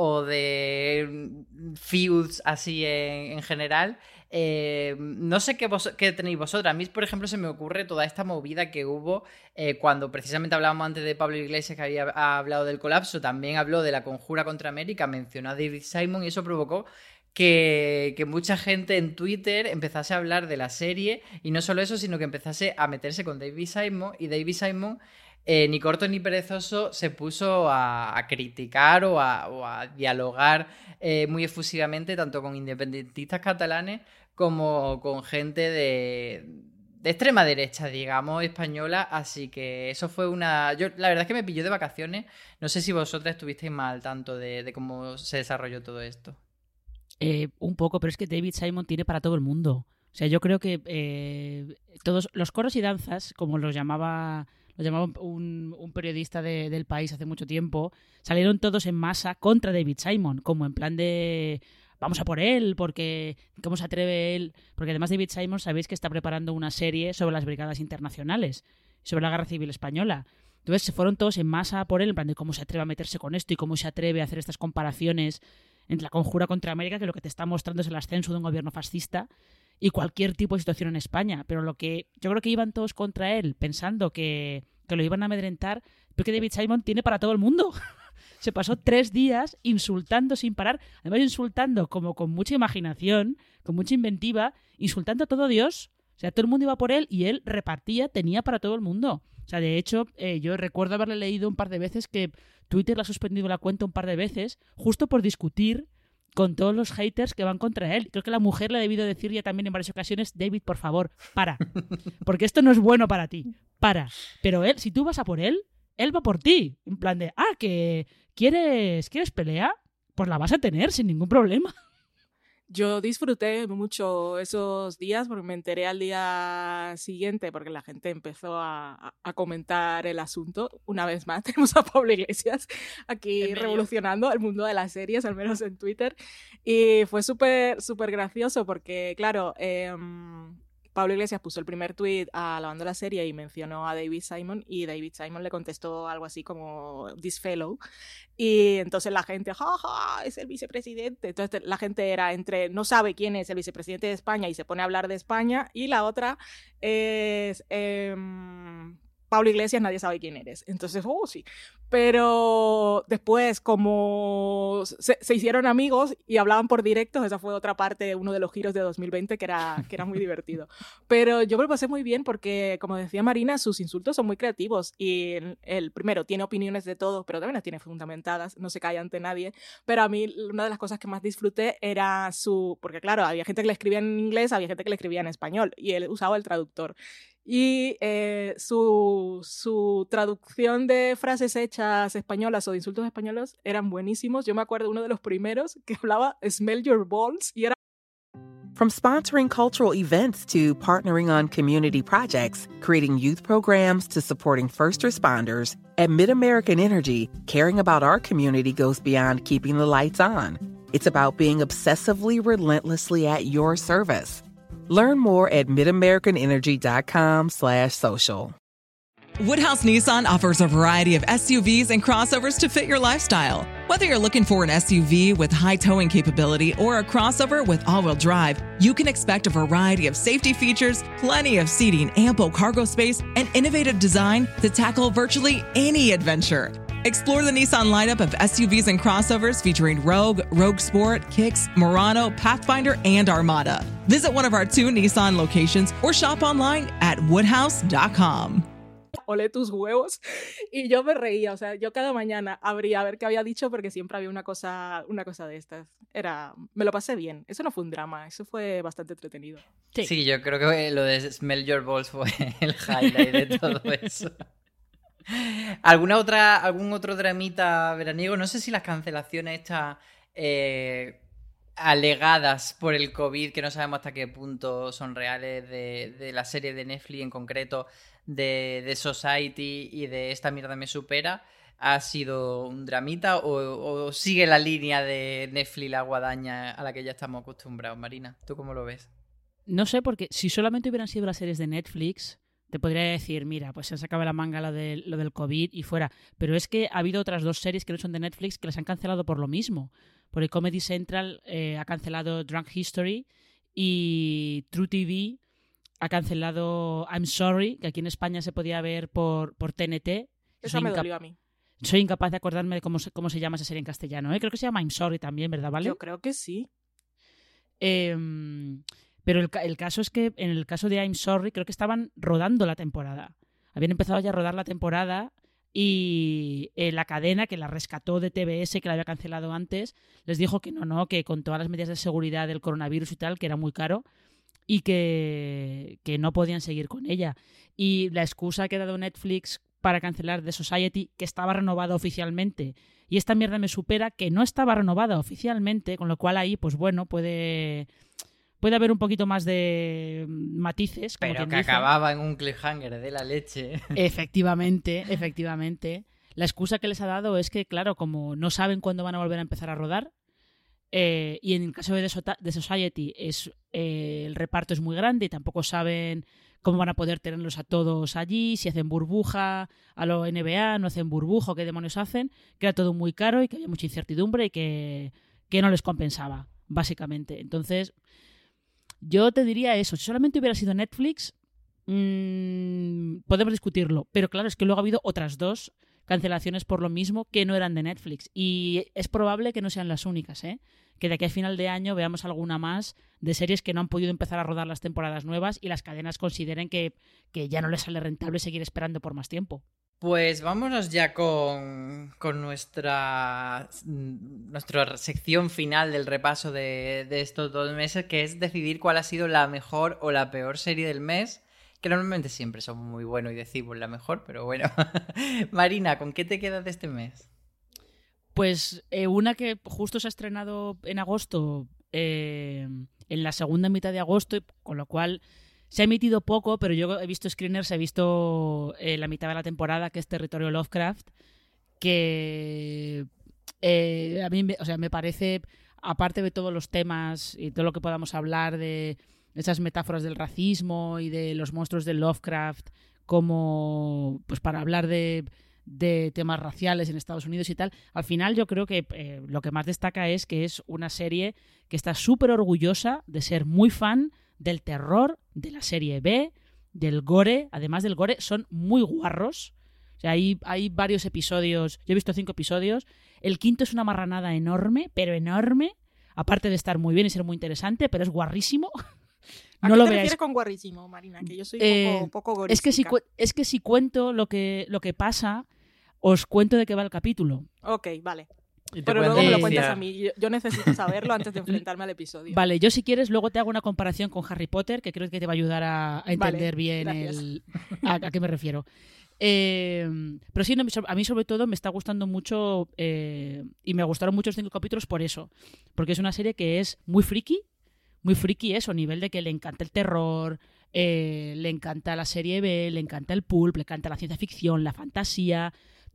feuds así en general. No sé qué tenéis vosotras. A mí, por ejemplo, se me ocurre toda esta movida que hubo cuando precisamente hablábamos antes de Pablo Iglesias, que había hablado del colapso, también habló de la conjura contra América, mencionó a David Simon y eso provocó que mucha gente en Twitter empezase a hablar de la serie, y no solo eso, sino que empezase a meterse con David Simon, y David Simon, ni corto ni perezoso, se puso a criticar o a dialogar muy efusivamente tanto con independentistas catalanes como con gente de extrema derecha, digamos, española, así que eso fue la verdad es que me pilló de vacaciones, no sé si vosotras estuvisteis más al tanto de cómo se desarrolló todo esto. Un poco, pero es que David Simon tiene para todo el mundo. O sea, yo creo que todos los coros y danzas, como los llamaba un periodista del País hace mucho tiempo, salieron todos en masa contra David Simon, como en plan de vamos a por él, porque cómo se atreve él, porque además David Simon sabéis que está preparando una serie sobre las brigadas internacionales, sobre la Guerra Civil Española. Entonces se fueron todos en masa por él, en plan de cómo se atreve a meterse con esto y cómo se atreve a hacer estas comparaciones entre la conjura contra América, que lo que te está mostrando es el ascenso de un gobierno fascista y cualquier tipo de situación en España. Pero lo que yo creo que iban todos contra él pensando que lo iban a amedrentar, porque David Simon tiene para todo el mundo. Se pasó 3 días insultando sin parar, además insultando como con mucha imaginación, con mucha inventiva, insultando a todo Dios. O sea, todo el mundo iba por él y él repartía, tenía para todo el mundo. O sea, de hecho, yo recuerdo haberle leído un par de veces que Twitter le ha suspendido la cuenta un par de veces justo por discutir con todos los haters que van contra él. Creo que la mujer le ha debido decir ya también en varias ocasiones, David, por favor, para. Porque esto no es bueno para ti. Para. Pero él, si tú vas a por él va por ti. En plan de, que ¿quieres pelea? Pues la vas a tener sin ningún problema. Yo disfruté mucho esos días porque me enteré al día siguiente porque la gente empezó a comentar el asunto. Una vez más tenemos a Pablo Iglesias aquí revolucionando el mundo de las series, al menos en Twitter. Y fue súper gracioso porque, claro, Pablo Iglesias puso el primer tuit alabando la serie y mencionó a David Simon, y David Simon le contestó algo así como "this fellow", y entonces la gente, jaja, es el vicepresidente. Entonces la gente era entre no sabe quién es el vicepresidente de España y se pone a hablar de España, y la otra es Pablo Iglesias, nadie sabe quién eres. Entonces, sí. Pero después, como se hicieron amigos y hablaban por directos, esa fue otra parte, uno de los giros de 2020 que era muy divertido. Pero yo me lo pasé muy bien porque, como decía Marina, sus insultos son muy creativos. Y el primero tiene opiniones de todo, pero también las tiene fundamentadas, no se calla ante nadie. Pero a mí una de las cosas que más disfruté era porque claro, había gente que le escribía en inglés, había gente que le escribía en español, y él usaba el traductor. Y su traducción de frases hechas españolas o de insultos españolos eran buenísimos. Yo me acuerdo uno de los primeros que hablaba "smell your balls" y era... From sponsoring cultural events to partnering on community projects, creating youth programs to supporting first responders, at MidAmerican Energy, caring about our community goes beyond keeping the lights on. It's about being obsessively relentlessly at your service. Learn more at midamericanenergy.com/social. Woodhouse Nissan offers a variety of SUVs and crossovers to fit your lifestyle. Whether you're looking for an SUV with high towing capability or a crossover with all-wheel drive, you can expect a variety of safety features, plenty of seating, ample cargo space, and innovative design to tackle virtually any adventure. Explore the Nissan lineup of SUVs and crossovers featuring Rogue, Rogue Sport, Kicks, Murano, Pathfinder, and Armada. Visit one of our 2 Nissan locations or shop online at woodhouse.com. Olé tus huevos. Y yo me reía, o sea, yo cada mañana abría a ver qué había dicho porque siempre había una cosa de estas. Me lo pasé bien. Eso no fue un drama, eso fue bastante entretenido. Sí, yo creo que lo de Smell Your Balls fue el highlight de todo eso. ¿Algún otro dramita veraniego? No sé si las cancelaciones estas alegadas por el COVID, que no sabemos hasta qué punto son reales, de la serie de Netflix en concreto, de Society y de Esta mierda me supera, ¿ha sido un dramita o sigue la línea de Netflix, la guadaña a la que ya estamos acostumbrados? Marina, ¿tú cómo lo ves? No sé, porque si solamente hubieran sido las series de Netflix, te podría decir, mira, pues se han sacado la manga lo del COVID y fuera. Pero es que ha habido otras 2 series que no son de Netflix que las han cancelado por lo mismo. Porque Comedy Central ha cancelado Drunk History y True TV ha cancelado I'm Sorry, que aquí en España se podía ver por TNT. Eso me dolió a mí. Soy incapaz de acordarme de cómo se llama esa serie en castellano. Creo que se llama I'm Sorry también, ¿verdad, Vale? Yo creo que sí. Pero el caso es que en el caso de I'm Sorry creo que estaban rodando la temporada. Habían empezado ya a rodar la temporada y la cadena que la rescató de TBS, que la había cancelado antes, les dijo que no, que con todas las medidas de seguridad del coronavirus y tal, que era muy caro y que no podían seguir con ella. Y la excusa que ha dado Netflix para cancelar The Society, que estaba renovada oficialmente, y Esta mierda me supera, que no estaba renovada oficialmente, con lo cual ahí, pues bueno, puede haber un poquito más de matices. Como pero que dice. Acababa en un cliffhanger de la leche. Efectivamente. La excusa que les ha dado es que, claro, como no saben cuándo van a volver a empezar a rodar, y en el caso de The Society el reparto es muy grande y tampoco saben cómo van a poder tenerlos a todos allí, si hacen burbuja a lo NBA, no hacen burbuja, o qué demonios hacen, que era todo muy caro y que había mucha incertidumbre y que no les compensaba, básicamente. Entonces, yo te diría eso, si solamente hubiera sido Netflix, podemos discutirlo, pero claro, es que luego ha habido otras 2 cancelaciones por lo mismo que no eran de Netflix y es probable que no sean las únicas, que de aquí a final de año veamos alguna más de series que no han podido empezar a rodar las temporadas nuevas y las cadenas consideren que ya no les sale rentable seguir esperando por más tiempo. Pues vámonos ya con nuestra sección final del repaso de estos 2 meses, que es decidir cuál ha sido la mejor o la peor serie del mes, que normalmente siempre son muy buenos y decimos la mejor, pero bueno. Marina, ¿con qué te quedas de este mes? Pues una que justo se ha estrenado en agosto, en la segunda mitad de agosto, con lo cual se ha emitido poco, pero yo he visto screeners, he visto la mitad de la temporada, que es Territorio Lovecraft, que a mí me parece, aparte de todos los temas y todo lo que podamos hablar de esas metáforas del racismo y de los monstruos de Lovecraft, como pues para hablar de temas raciales en Estados Unidos y tal, al final yo creo que lo que más destaca es que es una serie que está súper orgullosa de ser muy fan del terror, de la serie B, del gore. Además del gore, son muy guarros. O sea, hay varios episodios, yo he visto 5 episodios, el quinto es una marranada enorme, pero enorme, aparte de estar muy bien y ser muy interesante, pero es guarrísimo. ¿A qué te refieres con guarrísimo, Marina? Que yo soy poco gorística. Es que si cuento lo que pasa, os cuento de qué va el capítulo. Ok, vale. Pero luego me lo cuentas a mí. Yo necesito saberlo antes de enfrentarme al episodio. Vale, yo si quieres luego te hago una comparación con Harry Potter, que creo que te va a ayudar a entender bien a qué me refiero. Pero sí, a mí sobre todo me está gustando mucho y me gustaron mucho los 5 capítulos por eso. Porque es una serie que es muy friki eso, a nivel de que le encanta el terror, le encanta la serie B, le encanta el pulp, le encanta la ciencia ficción, la fantasía,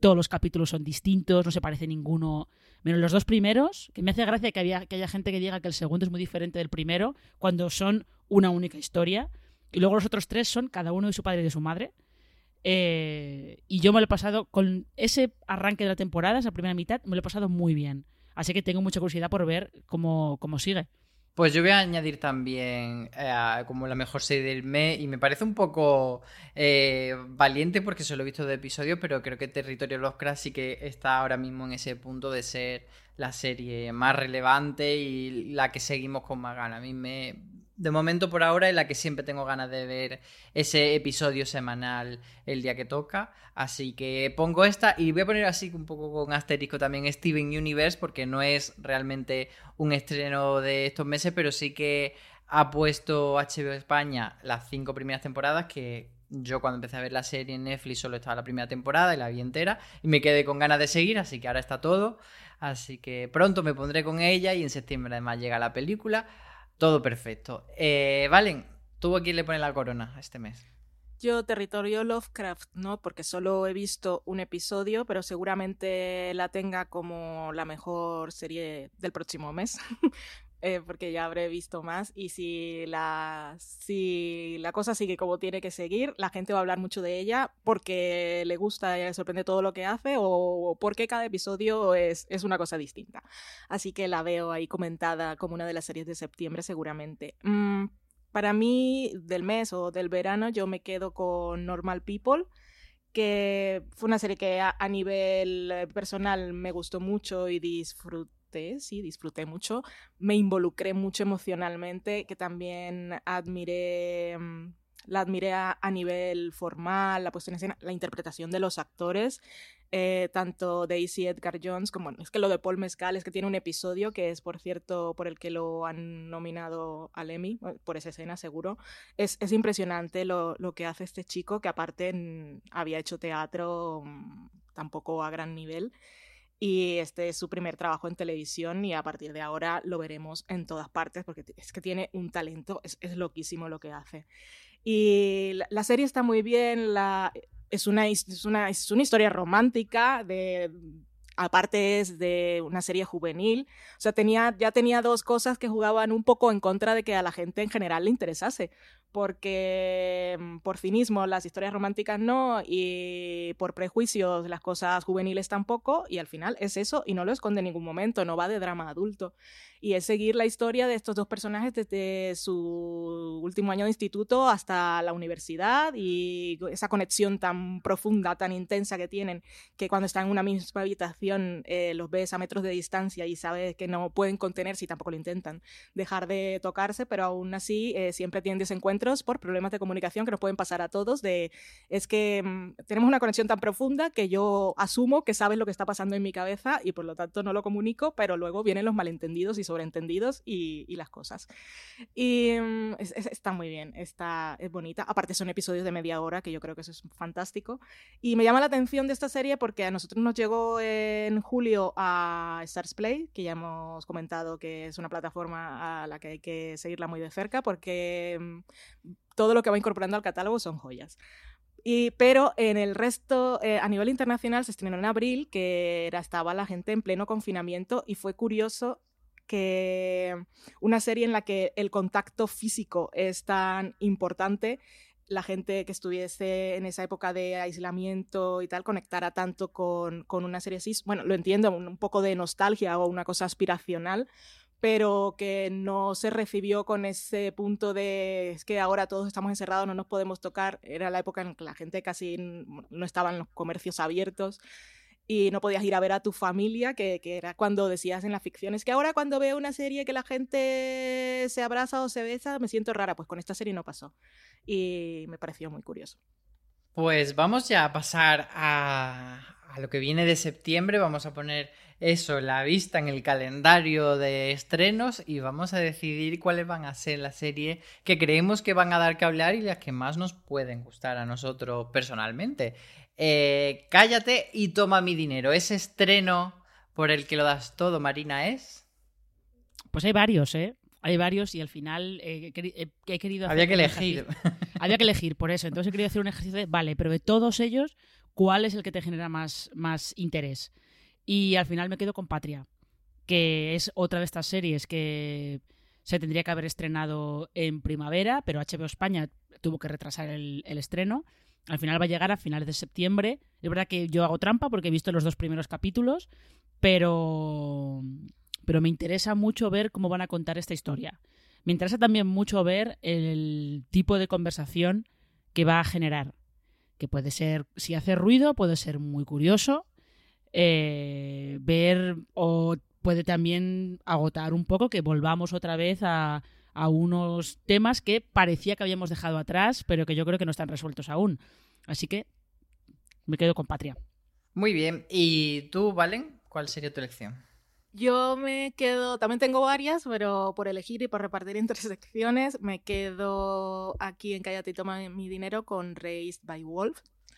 todos los capítulos son distintos, no se parece ninguno, menos los 2 primeros, que me hace gracia que haya gente que diga que el segundo es muy diferente del primero, cuando son una única historia, y luego los otros 3 son cada uno de su padre y de su madre. Y yo me lo he pasado con ese arranque de la temporada, esa primera mitad, me lo he pasado muy bien. Así que tengo mucha curiosidad por ver cómo sigue. Pues yo voy a añadir también como la mejor serie del mes, y me parece un poco valiente porque solo he visto 2 episodios, pero creo que Territorio Lovecraft sí que está ahora mismo en ese punto de ser la serie más relevante y la que seguimos con más ganas. A mí de momento por ahora es la que siempre tengo ganas de ver ese episodio semanal el día que toca, así que pongo esta y voy a poner así un poco con asterisco también Steven Universe, porque no es realmente un estreno de estos meses, pero sí que ha puesto HBO España las 5 primeras temporadas, que yo cuando empecé a ver la serie en Netflix solo estaba la primera temporada y la vi entera y me quedé con ganas de seguir, así que ahora está todo, así que pronto me pondré con ella y en septiembre además llega la película. Todo perfecto. Valen, ¿tú a quién le pones la corona este mes? Yo Territorio Lovecraft, ¿no? Porque solo he visto un episodio, pero seguramente la tenga como la mejor serie del próximo mes. Porque ya habré visto más. Y si la cosa sigue como tiene que seguir, la gente va a hablar mucho de ella porque le gusta y le sorprende todo lo que hace, o porque cada episodio es una cosa distinta. Así que la veo ahí comentada como una de las series de septiembre seguramente. Para mí, del mes o del verano, yo me quedo con Normal People, que fue una serie que a nivel personal me gustó mucho y disfruté mucho, me involucré mucho emocionalmente, que también la admiré a nivel formal, la puesta en escena, la interpretación de los actores, tanto Daisy Edgar Jones como, es que lo de Paul Mescal es que tiene un episodio que es, por cierto, por el que lo han nominado al Emmy, por esa escena seguro. Es impresionante lo que hace este chico, que aparte había hecho teatro tampoco a gran nivel. Y este es su primer trabajo en televisión y a partir de ahora lo veremos en todas partes porque es que tiene un talento, es loquísimo lo que hace. Y la serie está muy bien, es una historia romántica, aparte es de una serie juvenil. O sea, ya tenía 2 cosas que jugaban un poco en contra de que a la gente en general le interesase, porque por cinismo las historias románticas no, y por prejuicios las cosas juveniles tampoco, y al final es eso y no lo esconde en ningún momento, no va de drama adulto. Y es seguir la historia de estos 2 personajes desde su último año de instituto hasta la universidad, y esa conexión tan profunda, tan intensa que tienen, que cuando están en una misma habitación los ves a metros de distancia y sabes que no pueden contenerse y tampoco lo intentan dejar de tocarse, pero aún así siempre tienen desencuentros por problemas de comunicación que nos pueden pasar a todos. Es que tenemos una conexión tan profunda que yo asumo que sabes lo que está pasando en mi cabeza y por lo tanto no lo comunico, pero luego vienen los malentendidos y sobreentendidos y las cosas. Y está muy bien, es bonita. Aparte son episodios de media hora, que yo creo que eso es fantástico. Y me llama la atención de esta serie porque a nosotros nos llegó en julio a Stars Play, que ya hemos comentado que es una plataforma a la que hay que seguirla muy de cerca porque todo lo que va incorporando al catálogo son joyas. Pero en el resto, a nivel internacional, se estrenó en abril, que estaba la gente en pleno confinamiento, y fue curioso que una serie en la que el contacto físico es tan importante, la gente que estuviese en esa época de aislamiento y tal, conectara tanto con una serie así. Bueno, lo entiendo, un poco de nostalgia o una cosa aspiracional, pero que no se recibió con ese punto de es que ahora todos estamos encerrados, no nos podemos tocar. Era la época en que la gente casi no estaba en los comercios abiertos y no podías ir a ver a tu familia, que era cuando decías en las ficciones que ahora cuando veo una serie que la gente se abraza o se besa me siento rara. Pues con esta serie no pasó y me pareció muy curioso. Pues vamos ya a pasar a lo que viene de septiembre. Vamos a poner eso, la vista en el calendario de estrenos, y vamos a decidir cuáles van a ser las series que creemos que van a dar que hablar y las que más nos pueden gustar a nosotros personalmente. Cállate y toma mi dinero. ¿Ese estreno por el que lo das todo, Marina, es? Pues hay varios, Hay varios y al final he querido hacer... Había que elegir. Había que elegir, por eso. Entonces he querido hacer un ejercicio de, vale, pero de todos ellos, cuál es el que te genera más interés. Y al final me quedo con Patria, que es otra de estas series que se tendría que haber estrenado en primavera, pero HBO España tuvo que retrasar el estreno. Al final va a llegar a finales de septiembre. Es verdad que yo hago trampa porque he visto los 2 primeros capítulos, pero me interesa mucho ver cómo van a contar esta historia. Me interesa también mucho ver el tipo de conversación que va a generar, que puede ser, si hace ruido, puede ser muy curioso, ver, o puede también agotar un poco, que volvamos otra vez a unos temas que parecía que habíamos dejado atrás, pero que yo creo que no están resueltos aún. Así que me quedo con Patria. Muy bien. ¿Y tú, Valen? ¿Cuál sería tu elección? Yo me quedo, también tengo varias, pero por elegir y por repartir entre secciones, me quedo aquí en Cállate y toma mi dinero con Raised by Wolf,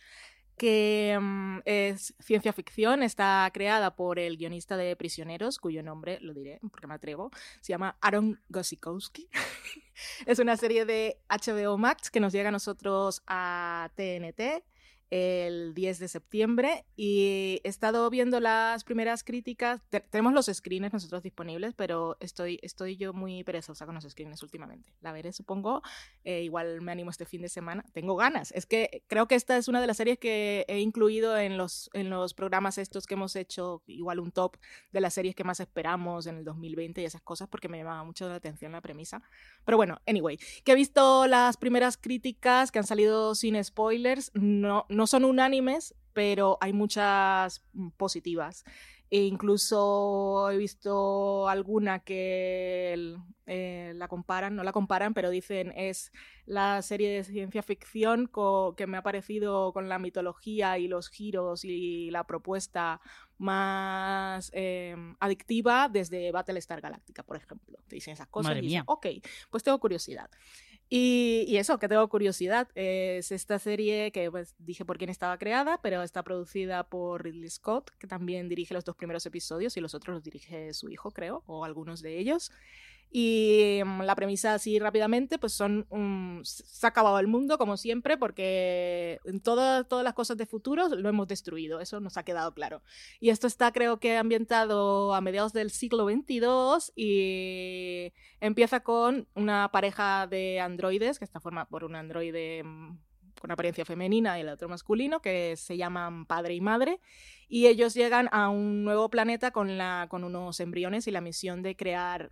que es ciencia ficción, está creada por el guionista de Prisioneros, cuyo nombre, lo diré porque me atrevo, se llama Aaron Gosikowski. Es una serie de HBO Max que nos llega a nosotros a TNT el 10 de septiembre y he estado viendo las primeras críticas. Tenemos los screeners nosotros disponibles, pero estoy yo muy perezosa con los screeners últimamente. La veré, supongo. Igual me animo este fin de semana. Tengo ganas. Es que creo que esta es una de las series que he incluido en los programas estos que hemos hecho, igual un top de las series que más esperamos en el 2020 y esas cosas, porque me llamaba mucho la atención la premisa. Pero bueno, anyway, que he visto las primeras críticas que han salido sin spoilers. No son unánimes, pero hay muchas positivas. E incluso he visto alguna que no la comparan, pero dicen es la serie de ciencia ficción que me ha parecido con la mitología y los giros y la propuesta más adictiva desde Battlestar Galactica, por ejemplo. Te dicen esas cosas. Madre y mía. dicen, ok, pues tengo curiosidad. Y eso, que tengo curiosidad, es esta serie que pues, dije por quién estaba creada, pero está producida por Ridley Scott, que también dirige los 2 primeros episodios y los otros los dirige su hijo, creo, o algunos de ellos. Y la premisa así rápidamente, pues se ha acabado el mundo como siempre, porque en todas las cosas de futuro lo hemos destruido, eso nos ha quedado claro. Y esto está, creo que ambientado a mediados del siglo XXII y empieza con una pareja de androides, que está formada por un androide con apariencia femenina y el otro masculino, que se llaman padre y madre, y ellos llegan a un nuevo planeta con unos embriones y la misión de criar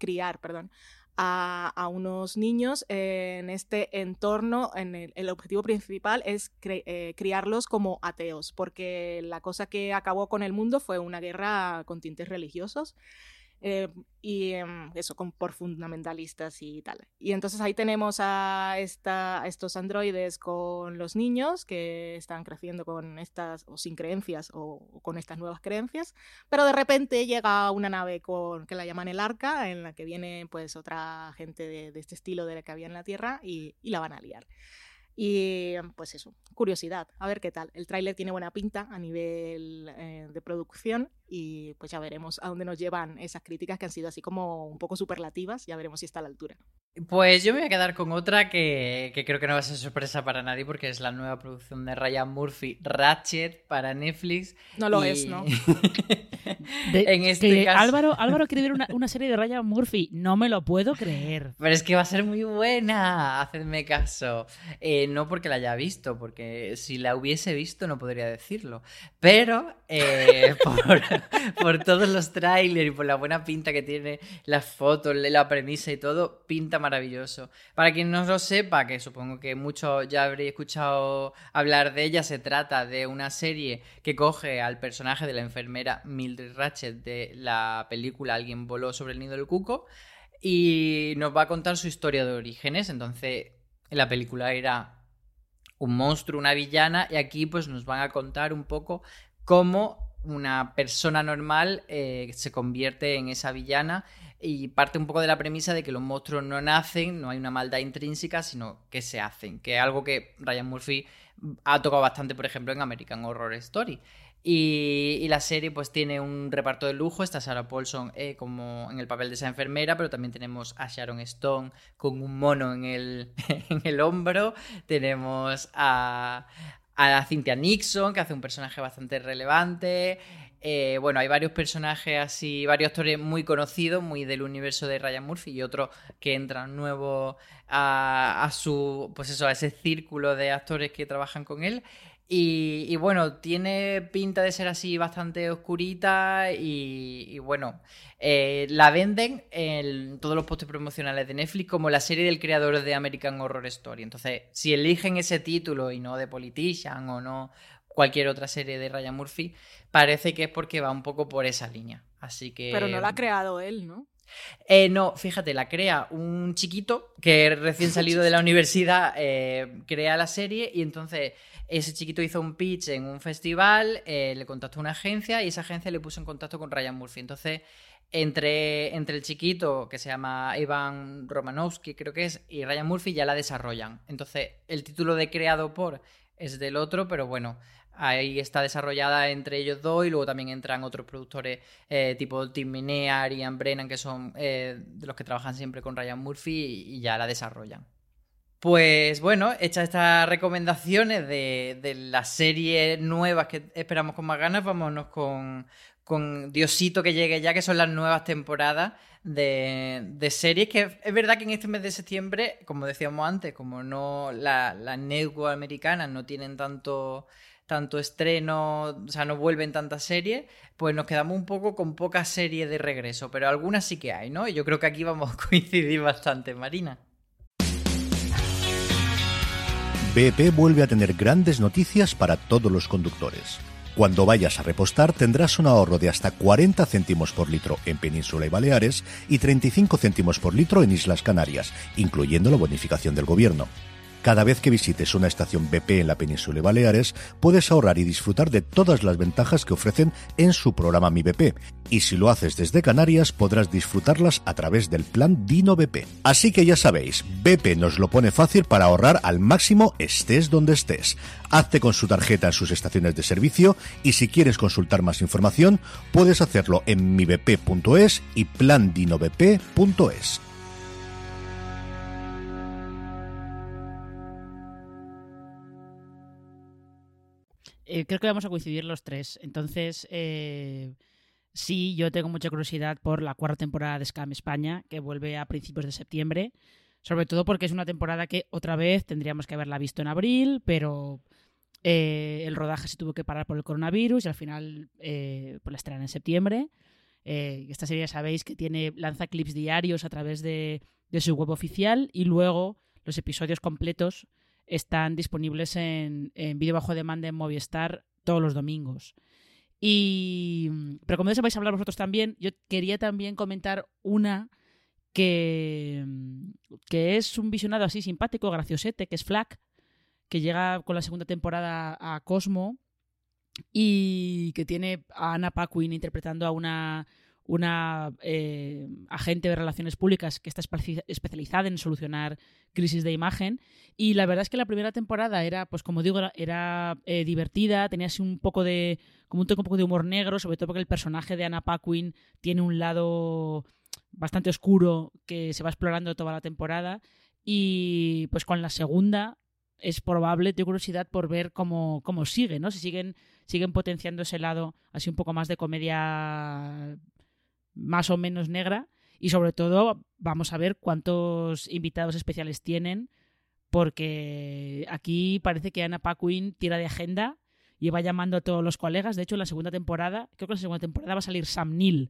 a unos niños en este entorno. El objetivo principal es criarlos como ateos, porque la cosa que acabó con el mundo fue una guerra con tintes religiosos. Y eso, por fundamentalistas y tal. Y entonces ahí tenemos a estos androides con los niños que están creciendo con estas, o sin creencias, o con estas nuevas creencias, pero de repente llega una nave que la llaman el Arca, en la que viene pues otra gente de este estilo de la que había en la Tierra y la van a liar. Y pues eso, curiosidad, a ver qué tal. El tráiler tiene buena pinta a nivel de producción y pues ya veremos a dónde nos llevan esas críticas que han sido así como un poco superlativas. Ya veremos si está a la altura. Pues yo me voy a quedar con otra que creo que no va a ser sorpresa para nadie, porque es la nueva producción de Ryan Murphy, Ratched, para Netflix. No lo es, ¿no? En este caso... Álvaro quiere ver una serie de Ryan Murphy. No me lo puedo creer. Pero es que va a ser muy buena, hacedme caso. No porque la haya visto, porque si la hubiese visto no podría decirlo. Pero por todos los trailers y por la buena pinta que tiene, las fotos, la premisa y todo, pinta maravilloso. Para quien no lo sepa, que supongo que muchos ya habréis escuchado hablar de ella, se trata de una serie que coge al personaje de la enfermera Mildred Ratched de la película Alguien voló sobre el nido del cuco y nos va a contar su historia de orígenes. Entonces, en la película era un monstruo, una villana, y aquí pues nos van a contar un poco cómo una persona normal se convierte en esa villana, y parte un poco de la premisa de que los monstruos no nacen, no hay una maldad intrínseca, sino que se hacen, que es algo que Ryan Murphy ha tocado bastante, por ejemplo, en American Horror Story. Y la serie pues tiene un reparto de lujo. Está Sarah Paulson como en el papel de esa enfermera, pero también tenemos a Sharon Stone con un mono en el hombro. Tenemos a a Cynthia Nixon, que hace un personaje bastante relevante. Bueno, hay varios personajes así, varios actores muy conocidos, muy del universo de Ryan Murphy, y otros que entran nuevos a su, pues eso, a ese círculo de actores que trabajan con él. Y bueno, tiene pinta de ser así bastante oscurita y bueno, la venden en todos los postes promocionales de Netflix como la serie del creador de American Horror Story. Entonces, si eligen ese título y no The Politician o no cualquier otra serie de Ryan Murphy, parece que es porque va un poco por esa línea. Así que... Pero no la ha creado él, ¿no? No, fíjate, la crea un chiquito que recién salido de la universidad crea la serie y entonces ese chiquito hizo un pitch en un festival, le contactó a una agencia y esa agencia le puso en contacto con Ryan Murphy. Entonces, entre el chiquito, que se llama Ivan Romanovsky, creo que es, y Ryan Murphy ya la desarrollan. Entonces, el título de creado por es del otro, pero bueno, ahí está desarrollada entre ellos dos y luego también entran otros productores tipo Tim Minear y Ian Brennan, que son de los que trabajan siempre con Ryan Murphy y ya la desarrollan. Pues bueno, hechas estas recomendaciones de las series nuevas que esperamos con más ganas, vámonos con Diosito que llegue ya, que son las nuevas temporadas de series, que es verdad que en este mes de septiembre, como decíamos antes, como no las network americanas no tienen tanto estreno, o sea, no vuelven tantas series, pues nos quedamos un poco con pocas series de regreso, pero algunas sí que hay, ¿no? Y yo creo que aquí vamos a coincidir bastante, Marina. BP vuelve a tener grandes noticias para todos los conductores. Cuando vayas a repostar tendrás un ahorro de hasta 40 céntimos por litro en Península y Baleares y 35 céntimos por litro en Islas Canarias, incluyendo la bonificación del gobierno. Cada vez que visites una estación BP en la Península y Baleares, puedes ahorrar y disfrutar de todas las ventajas que ofrecen en su programa Mi BP. Y si lo haces desde Canarias, podrás disfrutarlas a través del plan Dino BP. Así que ya sabéis, BP nos lo pone fácil para ahorrar al máximo estés donde estés. Hazte con su tarjeta en sus estaciones de servicio y si quieres consultar más información, puedes hacerlo en mibp.es y plandinobp.es. Creo que vamos a coincidir los tres. Entonces, sí, yo tengo mucha curiosidad por la cuarta temporada de Scam España, que vuelve a principios de septiembre. Sobre todo porque es una temporada que otra vez tendríamos que haberla visto en abril, pero el rodaje se tuvo que parar por el coronavirus y al final pues la estrenan en septiembre. Esta serie ya sabéis que lanza clips diarios a través de su web oficial y luego los episodios completos están disponibles en vídeo bajo demanda en Movistar todos los domingos. Pero como de eso vais a hablar vosotros también, yo quería también comentar una que es un visionado así simpático, graciosete, que es Flack, que llega con la segunda temporada a Cosmo y que tiene a Anna Paquin interpretando a una agente de relaciones públicas que está especializada en solucionar crisis de imagen. Y la verdad es que la primera temporada era, pues como digo, era divertida, tenía así un poco de humor negro, sobre todo porque el personaje de Anna Paquin tiene un lado bastante oscuro que se va explorando toda la temporada. Y pues con la segunda es probable, tengo curiosidad por ver cómo sigue, ¿no? Si siguen potenciando ese lado así un poco más de comedia más o menos negra, y sobre todo vamos a ver cuántos invitados especiales tienen, porque aquí parece que Anna Paquin tira de agenda y va llamando a todos los colegas. De hecho, en la segunda temporada, creo que en la segunda temporada va a salir Sam Neill,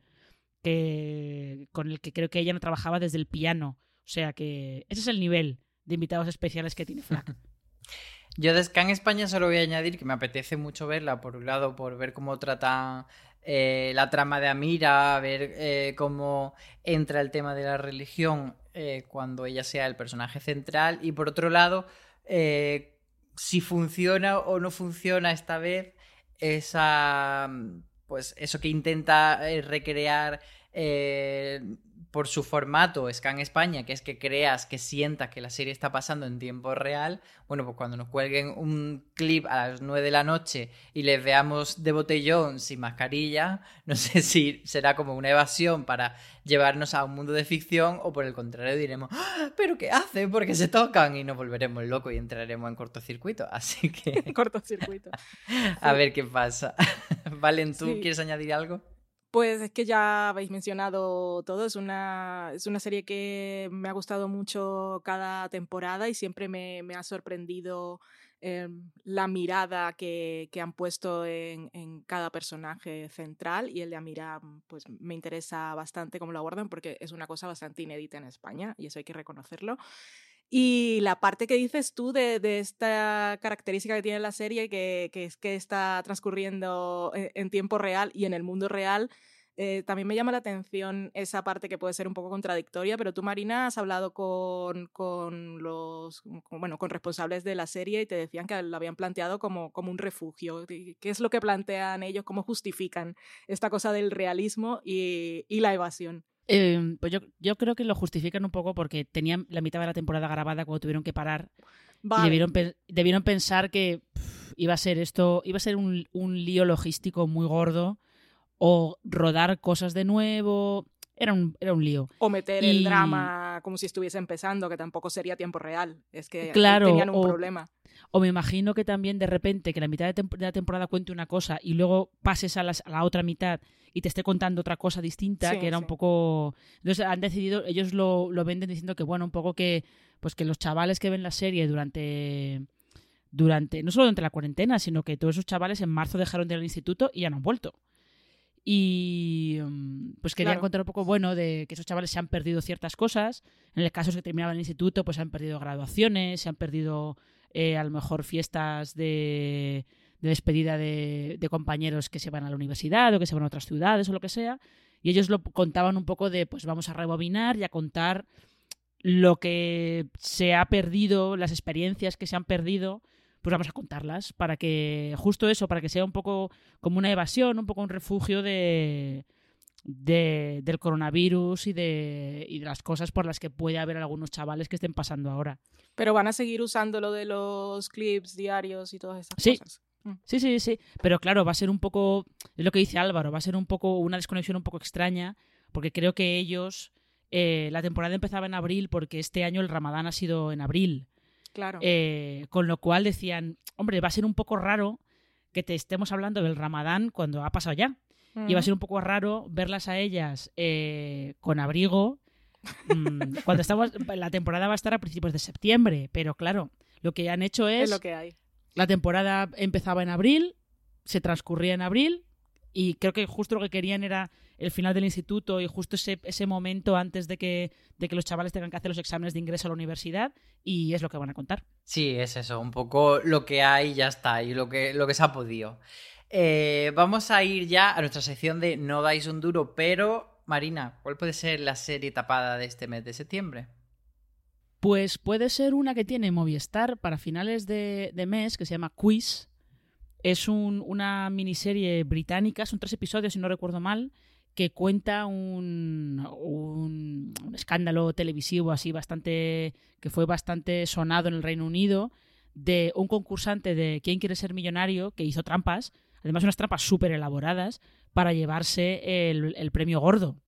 con el que creo que ella no trabajaba desde el piano. O sea que ese es el nivel de invitados especiales que tiene Flack. Yo de Scam España solo voy a añadir que me apetece mucho verla, por un lado, por ver cómo trata la trama de Amira, ver cómo entra el tema de la religión cuando ella sea el personaje central, y por otro lado, si funciona o no funciona esta vez pues eso que intenta recrear por su formato Scan España, que es que creas, que sientas que la serie está pasando en tiempo real, bueno, pues cuando nos cuelguen un clip a las 9 de la noche y les veamos de botellón sin mascarilla, no sé si será como una evasión para llevarnos a un mundo de ficción o por el contrario diremos, ¡ah! ¿Pero qué hacen? Porque se tocan y nos volveremos locos y entraremos en cortocircuito. Así que... cortocircuito. A ver qué pasa. Valen, ¿tú Sí. quieres añadir algo? Pues es que ya habéis mencionado todo, es una serie que me ha gustado mucho cada temporada y siempre me ha sorprendido la mirada que han puesto en cada personaje central, y el de Amira pues me interesa bastante cómo lo abordan porque es una cosa bastante inédita en España y eso hay que reconocerlo. Y la parte que dices tú de esta característica que tiene la serie, que es que está transcurriendo en tiempo real y en el mundo real, también me llama la atención esa parte que puede ser un poco contradictoria, pero tú, Marina, has hablado con responsables de la serie y te decían que lo habían planteado como un refugio. ¿Qué es lo que plantean ellos? ¿Cómo justifican esta cosa del realismo y la evasión? Pues yo creo que lo justifican un poco porque tenían la mitad de la temporada grabada cuando tuvieron que parar. Vale. Y debieron pensar que iba a ser un lío logístico muy gordo, o rodar cosas de nuevo. Era un lío. O meter el drama como si estuviese empezando, que tampoco sería tiempo real. Es que claro, tenían un problema. O me imagino que también de repente que la mitad de la temporada cuente una cosa y luego pases a la otra mitad y te esté contando otra cosa distinta, Sí, que era un poco... Entonces han decidido, ellos lo venden diciendo que, bueno, un poco que los chavales que ven la serie durante no solo durante la cuarentena, sino que todos esos chavales en marzo dejaron de ir al instituto y ya no han vuelto. Y pues querían contar un poco, bueno, de que esos chavales se han perdido ciertas cosas. En el caso de que terminaban el instituto, pues se han perdido graduaciones, se han perdido a lo mejor fiestas de despedida de compañeros que se van a la universidad o que se van a otras ciudades o lo que sea. Y ellos lo contaban un poco de, pues vamos a rebobinar y a contar lo que se ha perdido, las experiencias que se han perdido, pues vamos a contarlas para que, justo eso, para que sea un poco como una evasión, un poco un refugio del coronavirus y de las cosas por las que puede haber algunos chavales que estén pasando ahora. Pero van a seguir usando lo de los clips diarios y todas esas cosas. Sí. Pero claro, va a ser un poco, es lo que dice Álvaro, va a ser un poco una desconexión un poco extraña, porque creo que ellos, la temporada empezaba en abril porque este año el Ramadán ha sido en abril. Claro. Con lo cual decían, hombre, va a ser un poco raro que te estemos hablando del Ramadán cuando ha pasado ya. Y va a ser un poco raro verlas a ellas con abrigo cuando la temporada va a estar a principios de septiembre. Pero claro, lo que han hecho es lo que hay. La temporada empezaba en abril, se transcurría en abril, y creo que justo lo que querían era el final del instituto y justo ese momento antes de que los chavales tengan que hacer los exámenes de ingreso a la universidad, y es lo que van a contar. Sí, es eso, un poco lo que hay ya está, y lo que se ha podido. Vamos a ir ya a nuestra sección de No dais un duro, pero Marina, ¿cuál puede ser la serie tapada de este mes de septiembre? Pues puede ser una que tiene Movistar para finales de mes, que se llama Quiz. Es una miniserie británica, son 3 episodios si no recuerdo mal, que cuenta un escándalo televisivo así que fue bastante sonado en el Reino Unido, de un concursante de ¿Quién quiere ser millonario? Que hizo trampas, además unas trampas súper elaboradas, para llevarse el premio gordo.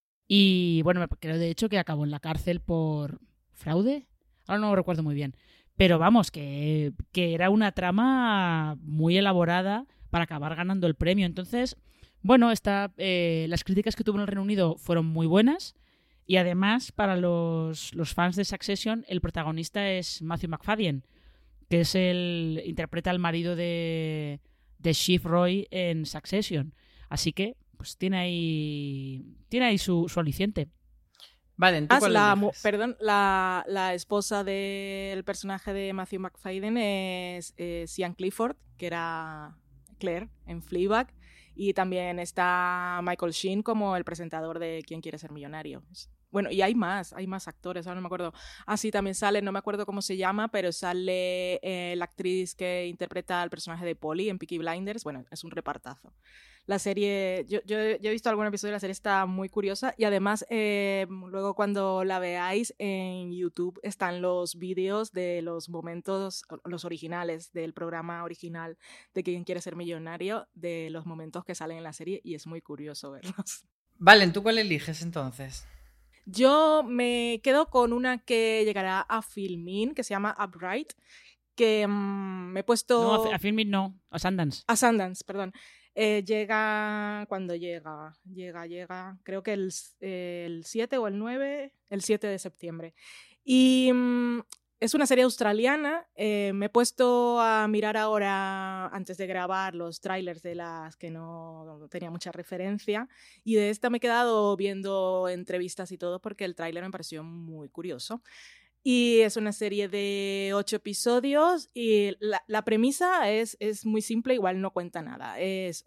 Y bueno, creo de hecho que acabó en la cárcel por fraude. Ahora no lo recuerdo muy bien. Pero vamos, que era una trama muy elaborada para acabar ganando el premio. Entonces, bueno, las críticas que tuvo en el Reino Unido fueron muy buenas. Y además, para los fans de Succession, el protagonista es Matthew Macfadyen, que interpreta al marido de Shiv Roy en Succession. Así que, pues tiene ahí su aliciente. Vale, ¿tú la esposa del personaje de Matthew Macfadyen es Sian Clifford, que era Claire en Fleabag, y también está Michael Sheen como el presentador de ¿Quién quiere ser millonario? Bueno, y hay más actores, ahora no me acuerdo. Sí, también sale, no me acuerdo cómo se llama, pero sale la actriz que interpreta al personaje de Polly en Peaky Blinders. Bueno, es un repartazo. La serie, yo he visto algún episodio de la serie, está muy curiosa y además luego cuando la veáis en YouTube están los vídeos de los momentos, los originales del programa original de Quién quiere ser millonario, de los momentos que salen en la serie y es muy curioso verlos. Valen, ¿tú cuál eliges entonces? Yo me quedo con una que llegará a Filmin, que se llama Upright, que me he puesto... No, a Filmin no, a Sundance. A Sundance, perdón. Llega... ¿Cuándo llega? Llega, creo que el 7 o el 9, el 7 de septiembre. Y es una serie australiana. Me he puesto a mirar ahora, antes de grabar, los trailers de las que no tenía mucha referencia. Y de esta me he quedado viendo entrevistas y todo porque el tráiler me pareció muy curioso. Y es una serie de 8 episodios y la premisa es muy simple, igual no cuenta nada. Es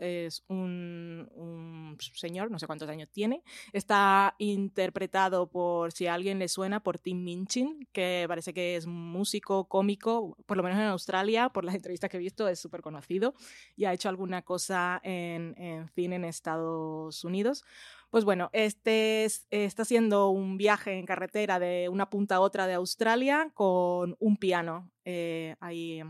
un señor, no sé cuántos años tiene, está interpretado por, si a alguien le suena, por Tim Minchin, que parece que es músico, cómico, por lo menos en Australia, por las entrevistas que he visto, es súper conocido y ha hecho alguna cosa en cine en Estados Unidos. Pues bueno, está haciendo un viaje en carretera de una punta a otra de Australia con un piano ahí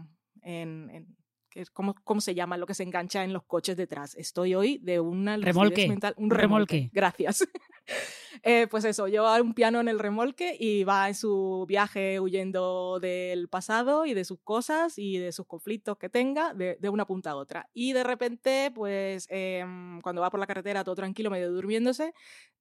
¿cómo se llama lo que se engancha en los coches detrás? Estoy hoy de una remolque. Mental. Un remolque. Gracias. Pues eso, lleva un piano en el remolque y va en su viaje huyendo del pasado y de sus cosas y de sus conflictos que tenga de una punta a otra. Y de repente, pues cuando va por la carretera todo tranquilo, medio durmiéndose,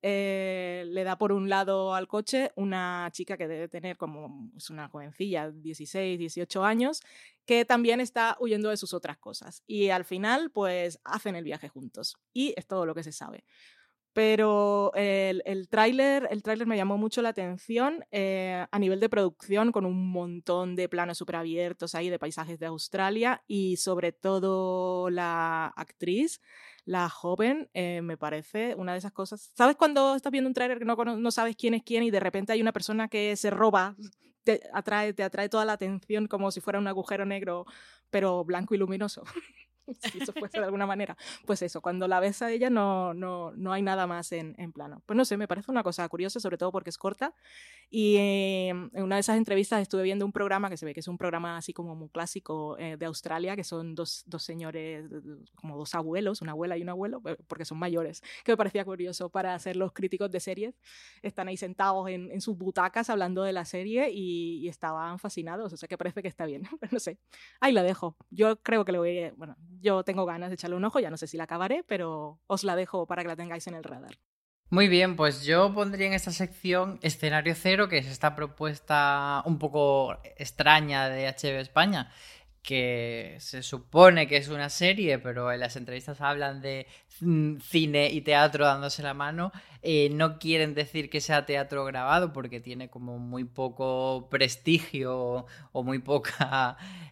le da por un lado al coche una chica que debe tener como, es una jovencilla, 16, 18 años, que también está huyendo de sus otras cosas. Y al final, pues hacen el viaje juntos. Y es todo lo que se sabe. Pero el tráiler me llamó mucho la atención a nivel de producción, con un montón de planos súper abiertos ahí de paisajes de Australia y sobre todo la actriz, la joven, me parece una de esas cosas. ¿Sabes cuando estás viendo un tráiler que no sabes quién es quién y de repente hay una persona que se roba, te atrae toda la atención como si fuera un agujero negro, pero blanco y luminoso? Si eso fuese de alguna manera. Pues eso, cuando la ves a ella no hay nada más en plano. Pues no sé, me parece una cosa curiosa, sobre todo porque es corta. Y en una de esas entrevistas estuve viendo un programa que se ve que es un programa así como muy clásico de Australia, que son dos señores, como dos abuelos, una abuela y un abuelo, porque son mayores, que me parecía curioso para ser los críticos de series. Están ahí sentados en sus butacas hablando de la serie y estaban fascinados, o sea que parece que está bien. Pero no sé, ahí la dejo. Yo creo que yo tengo ganas de echarle un ojo, ya no sé si la acabaré, pero os la dejo para que la tengáis en el radar. Muy bien, pues yo pondría en esta sección Escenario Cero, que es esta propuesta un poco extraña de HBO España, que se supone que es una serie, pero en las entrevistas hablan de cine y teatro dándose la mano. No quieren decir que sea teatro grabado porque tiene como muy poco prestigio o muy poca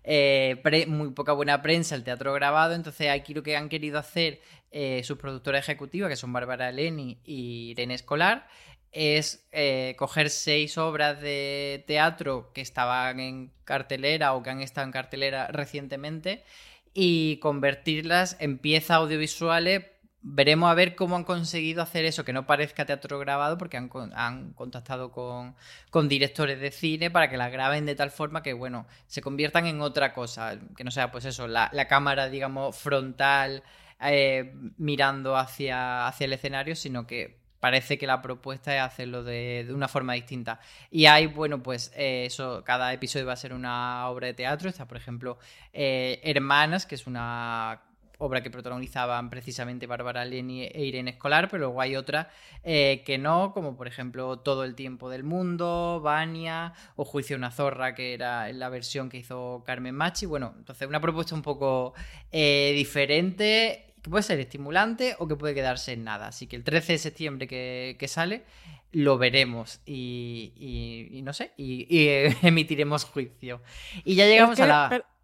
buena prensa el teatro grabado. Entonces aquí lo que han querido hacer sus productoras ejecutivas, que son Bárbara Eleni y Irene Escolar, es coger 6 obras de teatro que estaban en cartelera o que han estado en cartelera recientemente y convertirlas en piezas audiovisuales. Veremos a ver cómo han conseguido hacer eso, que no parezca teatro grabado, porque han contactado con directores de cine para que las graben de tal forma que, bueno, se conviertan en otra cosa, que no sea, pues eso, la cámara, digamos, frontal mirando hacia el escenario, sino que parece que la propuesta es hacerlo de una forma distinta. Y hay, bueno, pues eso, cada episodio va a ser una obra de teatro. Está, por ejemplo, Hermanas, que es una obra que protagonizaban precisamente Bárbara Eleni e Irene Escolar, pero luego hay otras que no, como por ejemplo Todo el tiempo del mundo, Vania o Juicio a una zorra, que era la versión que hizo Carmen Machi. Bueno, entonces una propuesta un poco diferente, que puede ser estimulante o que puede quedarse en nada. Así que el 13 de septiembre que sale, lo veremos y no sé, y emitiremos juicio. Y ya llegamos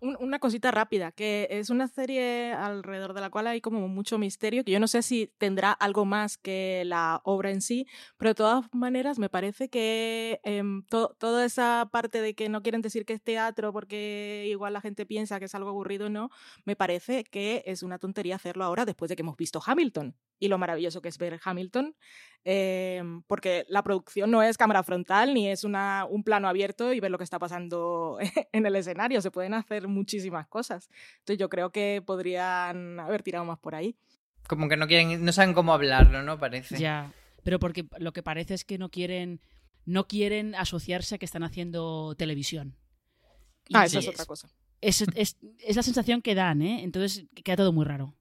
Una cosita rápida, que es una serie alrededor de la cual hay como mucho misterio, que yo no sé si tendrá algo más que la obra en sí, pero de todas maneras me parece que toda esa parte de que no quieren decir que es teatro porque igual la gente piensa que es algo aburrido, no, me parece que es una tontería hacerlo ahora después de que hemos visto Hamilton y lo maravilloso que es ver Hamilton, porque la producción no es cámara frontal ni es un plano abierto y ver lo que está pasando en el escenario, se pueden hacer muchísimas cosas. Entonces yo creo que podrían haber tirado más por ahí. Como que no saben cómo hablarlo, ¿no? Parece. Ya, pero porque lo que parece es que no quieren asociarse a que están haciendo televisión. Esa es otra cosa. Es la sensación que dan, ¿eh? Entonces queda todo muy raro.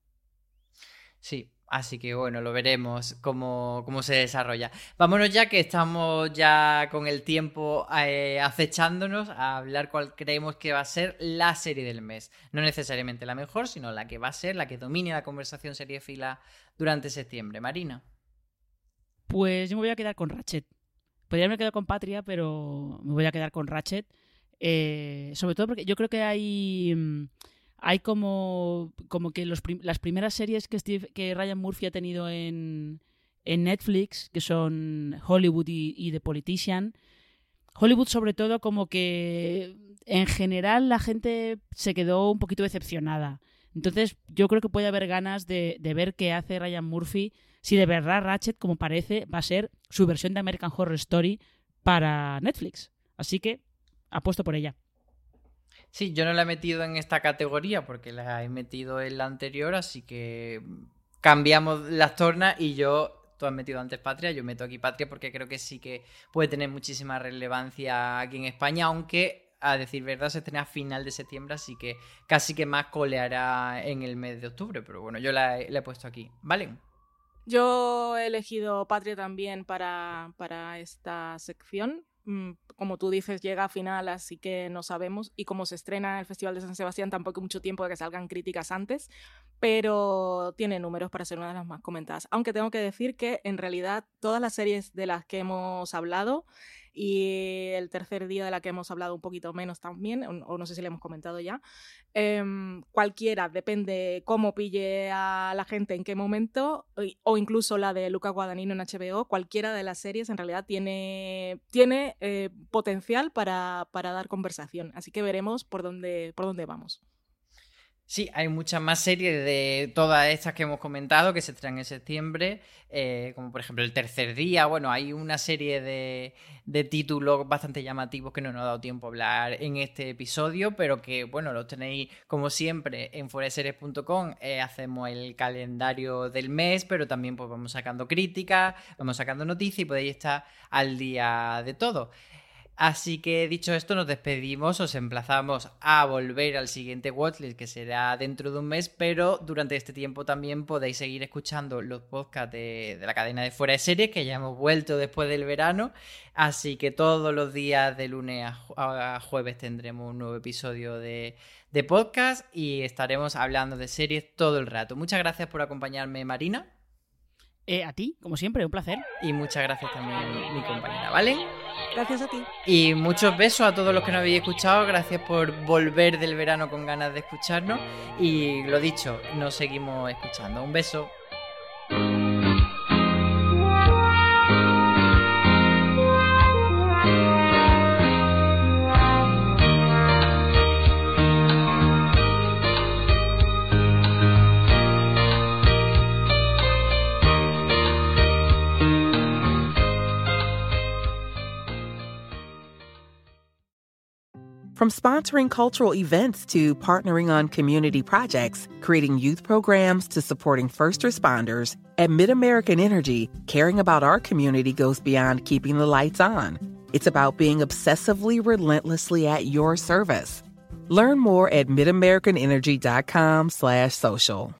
Sí. Así que bueno, lo veremos cómo se desarrolla. Vámonos ya, que estamos ya con el tiempo acechándonos a hablar cuál creemos que va a ser la serie del mes. No necesariamente la mejor, sino la que va a ser, la que domine la conversación seriéfila durante septiembre. Marina. Pues yo me voy a quedar con Ratchet. Podría haberme quedado con Patria, pero me voy a quedar con Ratchet. Sobre todo porque yo creo que hay como que las primeras series que Ryan Murphy ha tenido en Netflix, que son Hollywood y The Politician. Hollywood, sobre todo, como que en general la gente se quedó un poquito decepcionada. Entonces yo creo que puede haber ganas de ver qué hace Ryan Murphy, si de verdad Ratchet, como parece, va a ser su versión de American Horror Story para Netflix. Así que apuesto por ella. Sí, yo no la he metido en esta categoría porque la he metido en la anterior, así que cambiamos las tornas y tú has metido antes Patria, yo meto aquí Patria porque creo que sí que puede tener muchísima relevancia aquí en España, aunque a decir verdad se estrena a final de septiembre, así que casi que más coleará en el mes de octubre, pero bueno, yo la he puesto aquí, ¿vale? Yo he elegido Patria también para esta sección. Como tú dices, llega a final, así que no sabemos. Y como se estrena el Festival de San Sebastián, tampoco hay mucho tiempo de que salgan críticas antes, pero tiene números para ser una de las más comentadas. Aunque tengo que decir que, en realidad, todas las series de las que hemos hablado, y el tercer día de la que hemos hablado un poquito menos también, o no sé si le hemos comentado ya, cualquiera, depende cómo pille a la gente en qué momento, o incluso la de Luca Guadagnino en HBO, cualquiera de las series en realidad tiene potencial para dar conversación, así que veremos por dónde vamos. Sí, hay muchas más series de todas estas que hemos comentado que se estrenan en septiembre, como por ejemplo El Tercer Día. Bueno, hay una serie de títulos bastante llamativos que no nos ha dado tiempo a hablar en este episodio, pero que, bueno, los tenéis como siempre en fueradeseries.com. Hacemos el calendario del mes, pero también pues vamos sacando críticas, vamos sacando noticias y podéis estar al día de todo. Así que, dicho esto, nos despedimos, os emplazamos a volver al siguiente Watchlist, que será dentro de un mes, pero durante este tiempo también podéis seguir escuchando los podcasts de la cadena de Fuera de Series, que ya hemos vuelto después del verano, así que todos los días de lunes a jueves tendremos un nuevo episodio de podcast y estaremos hablando de series todo el rato. Muchas gracias por acompañarme, Marina. A ti, como siempre, un placer. Y muchas gracias también a mi compañera, ¿vale? Gracias a ti. Y muchos besos a todos los que nos habéis escuchado. Gracias por volver del verano con ganas de escucharnos. Y lo dicho, nos seguimos escuchando. Un beso. From sponsoring cultural events to partnering on community projects, creating youth programs to supporting first responders, at MidAmerican Energy, caring about our community goes beyond keeping the lights on. It's about being obsessively relentlessly at your service. Learn more at midamericanenergy.com/social.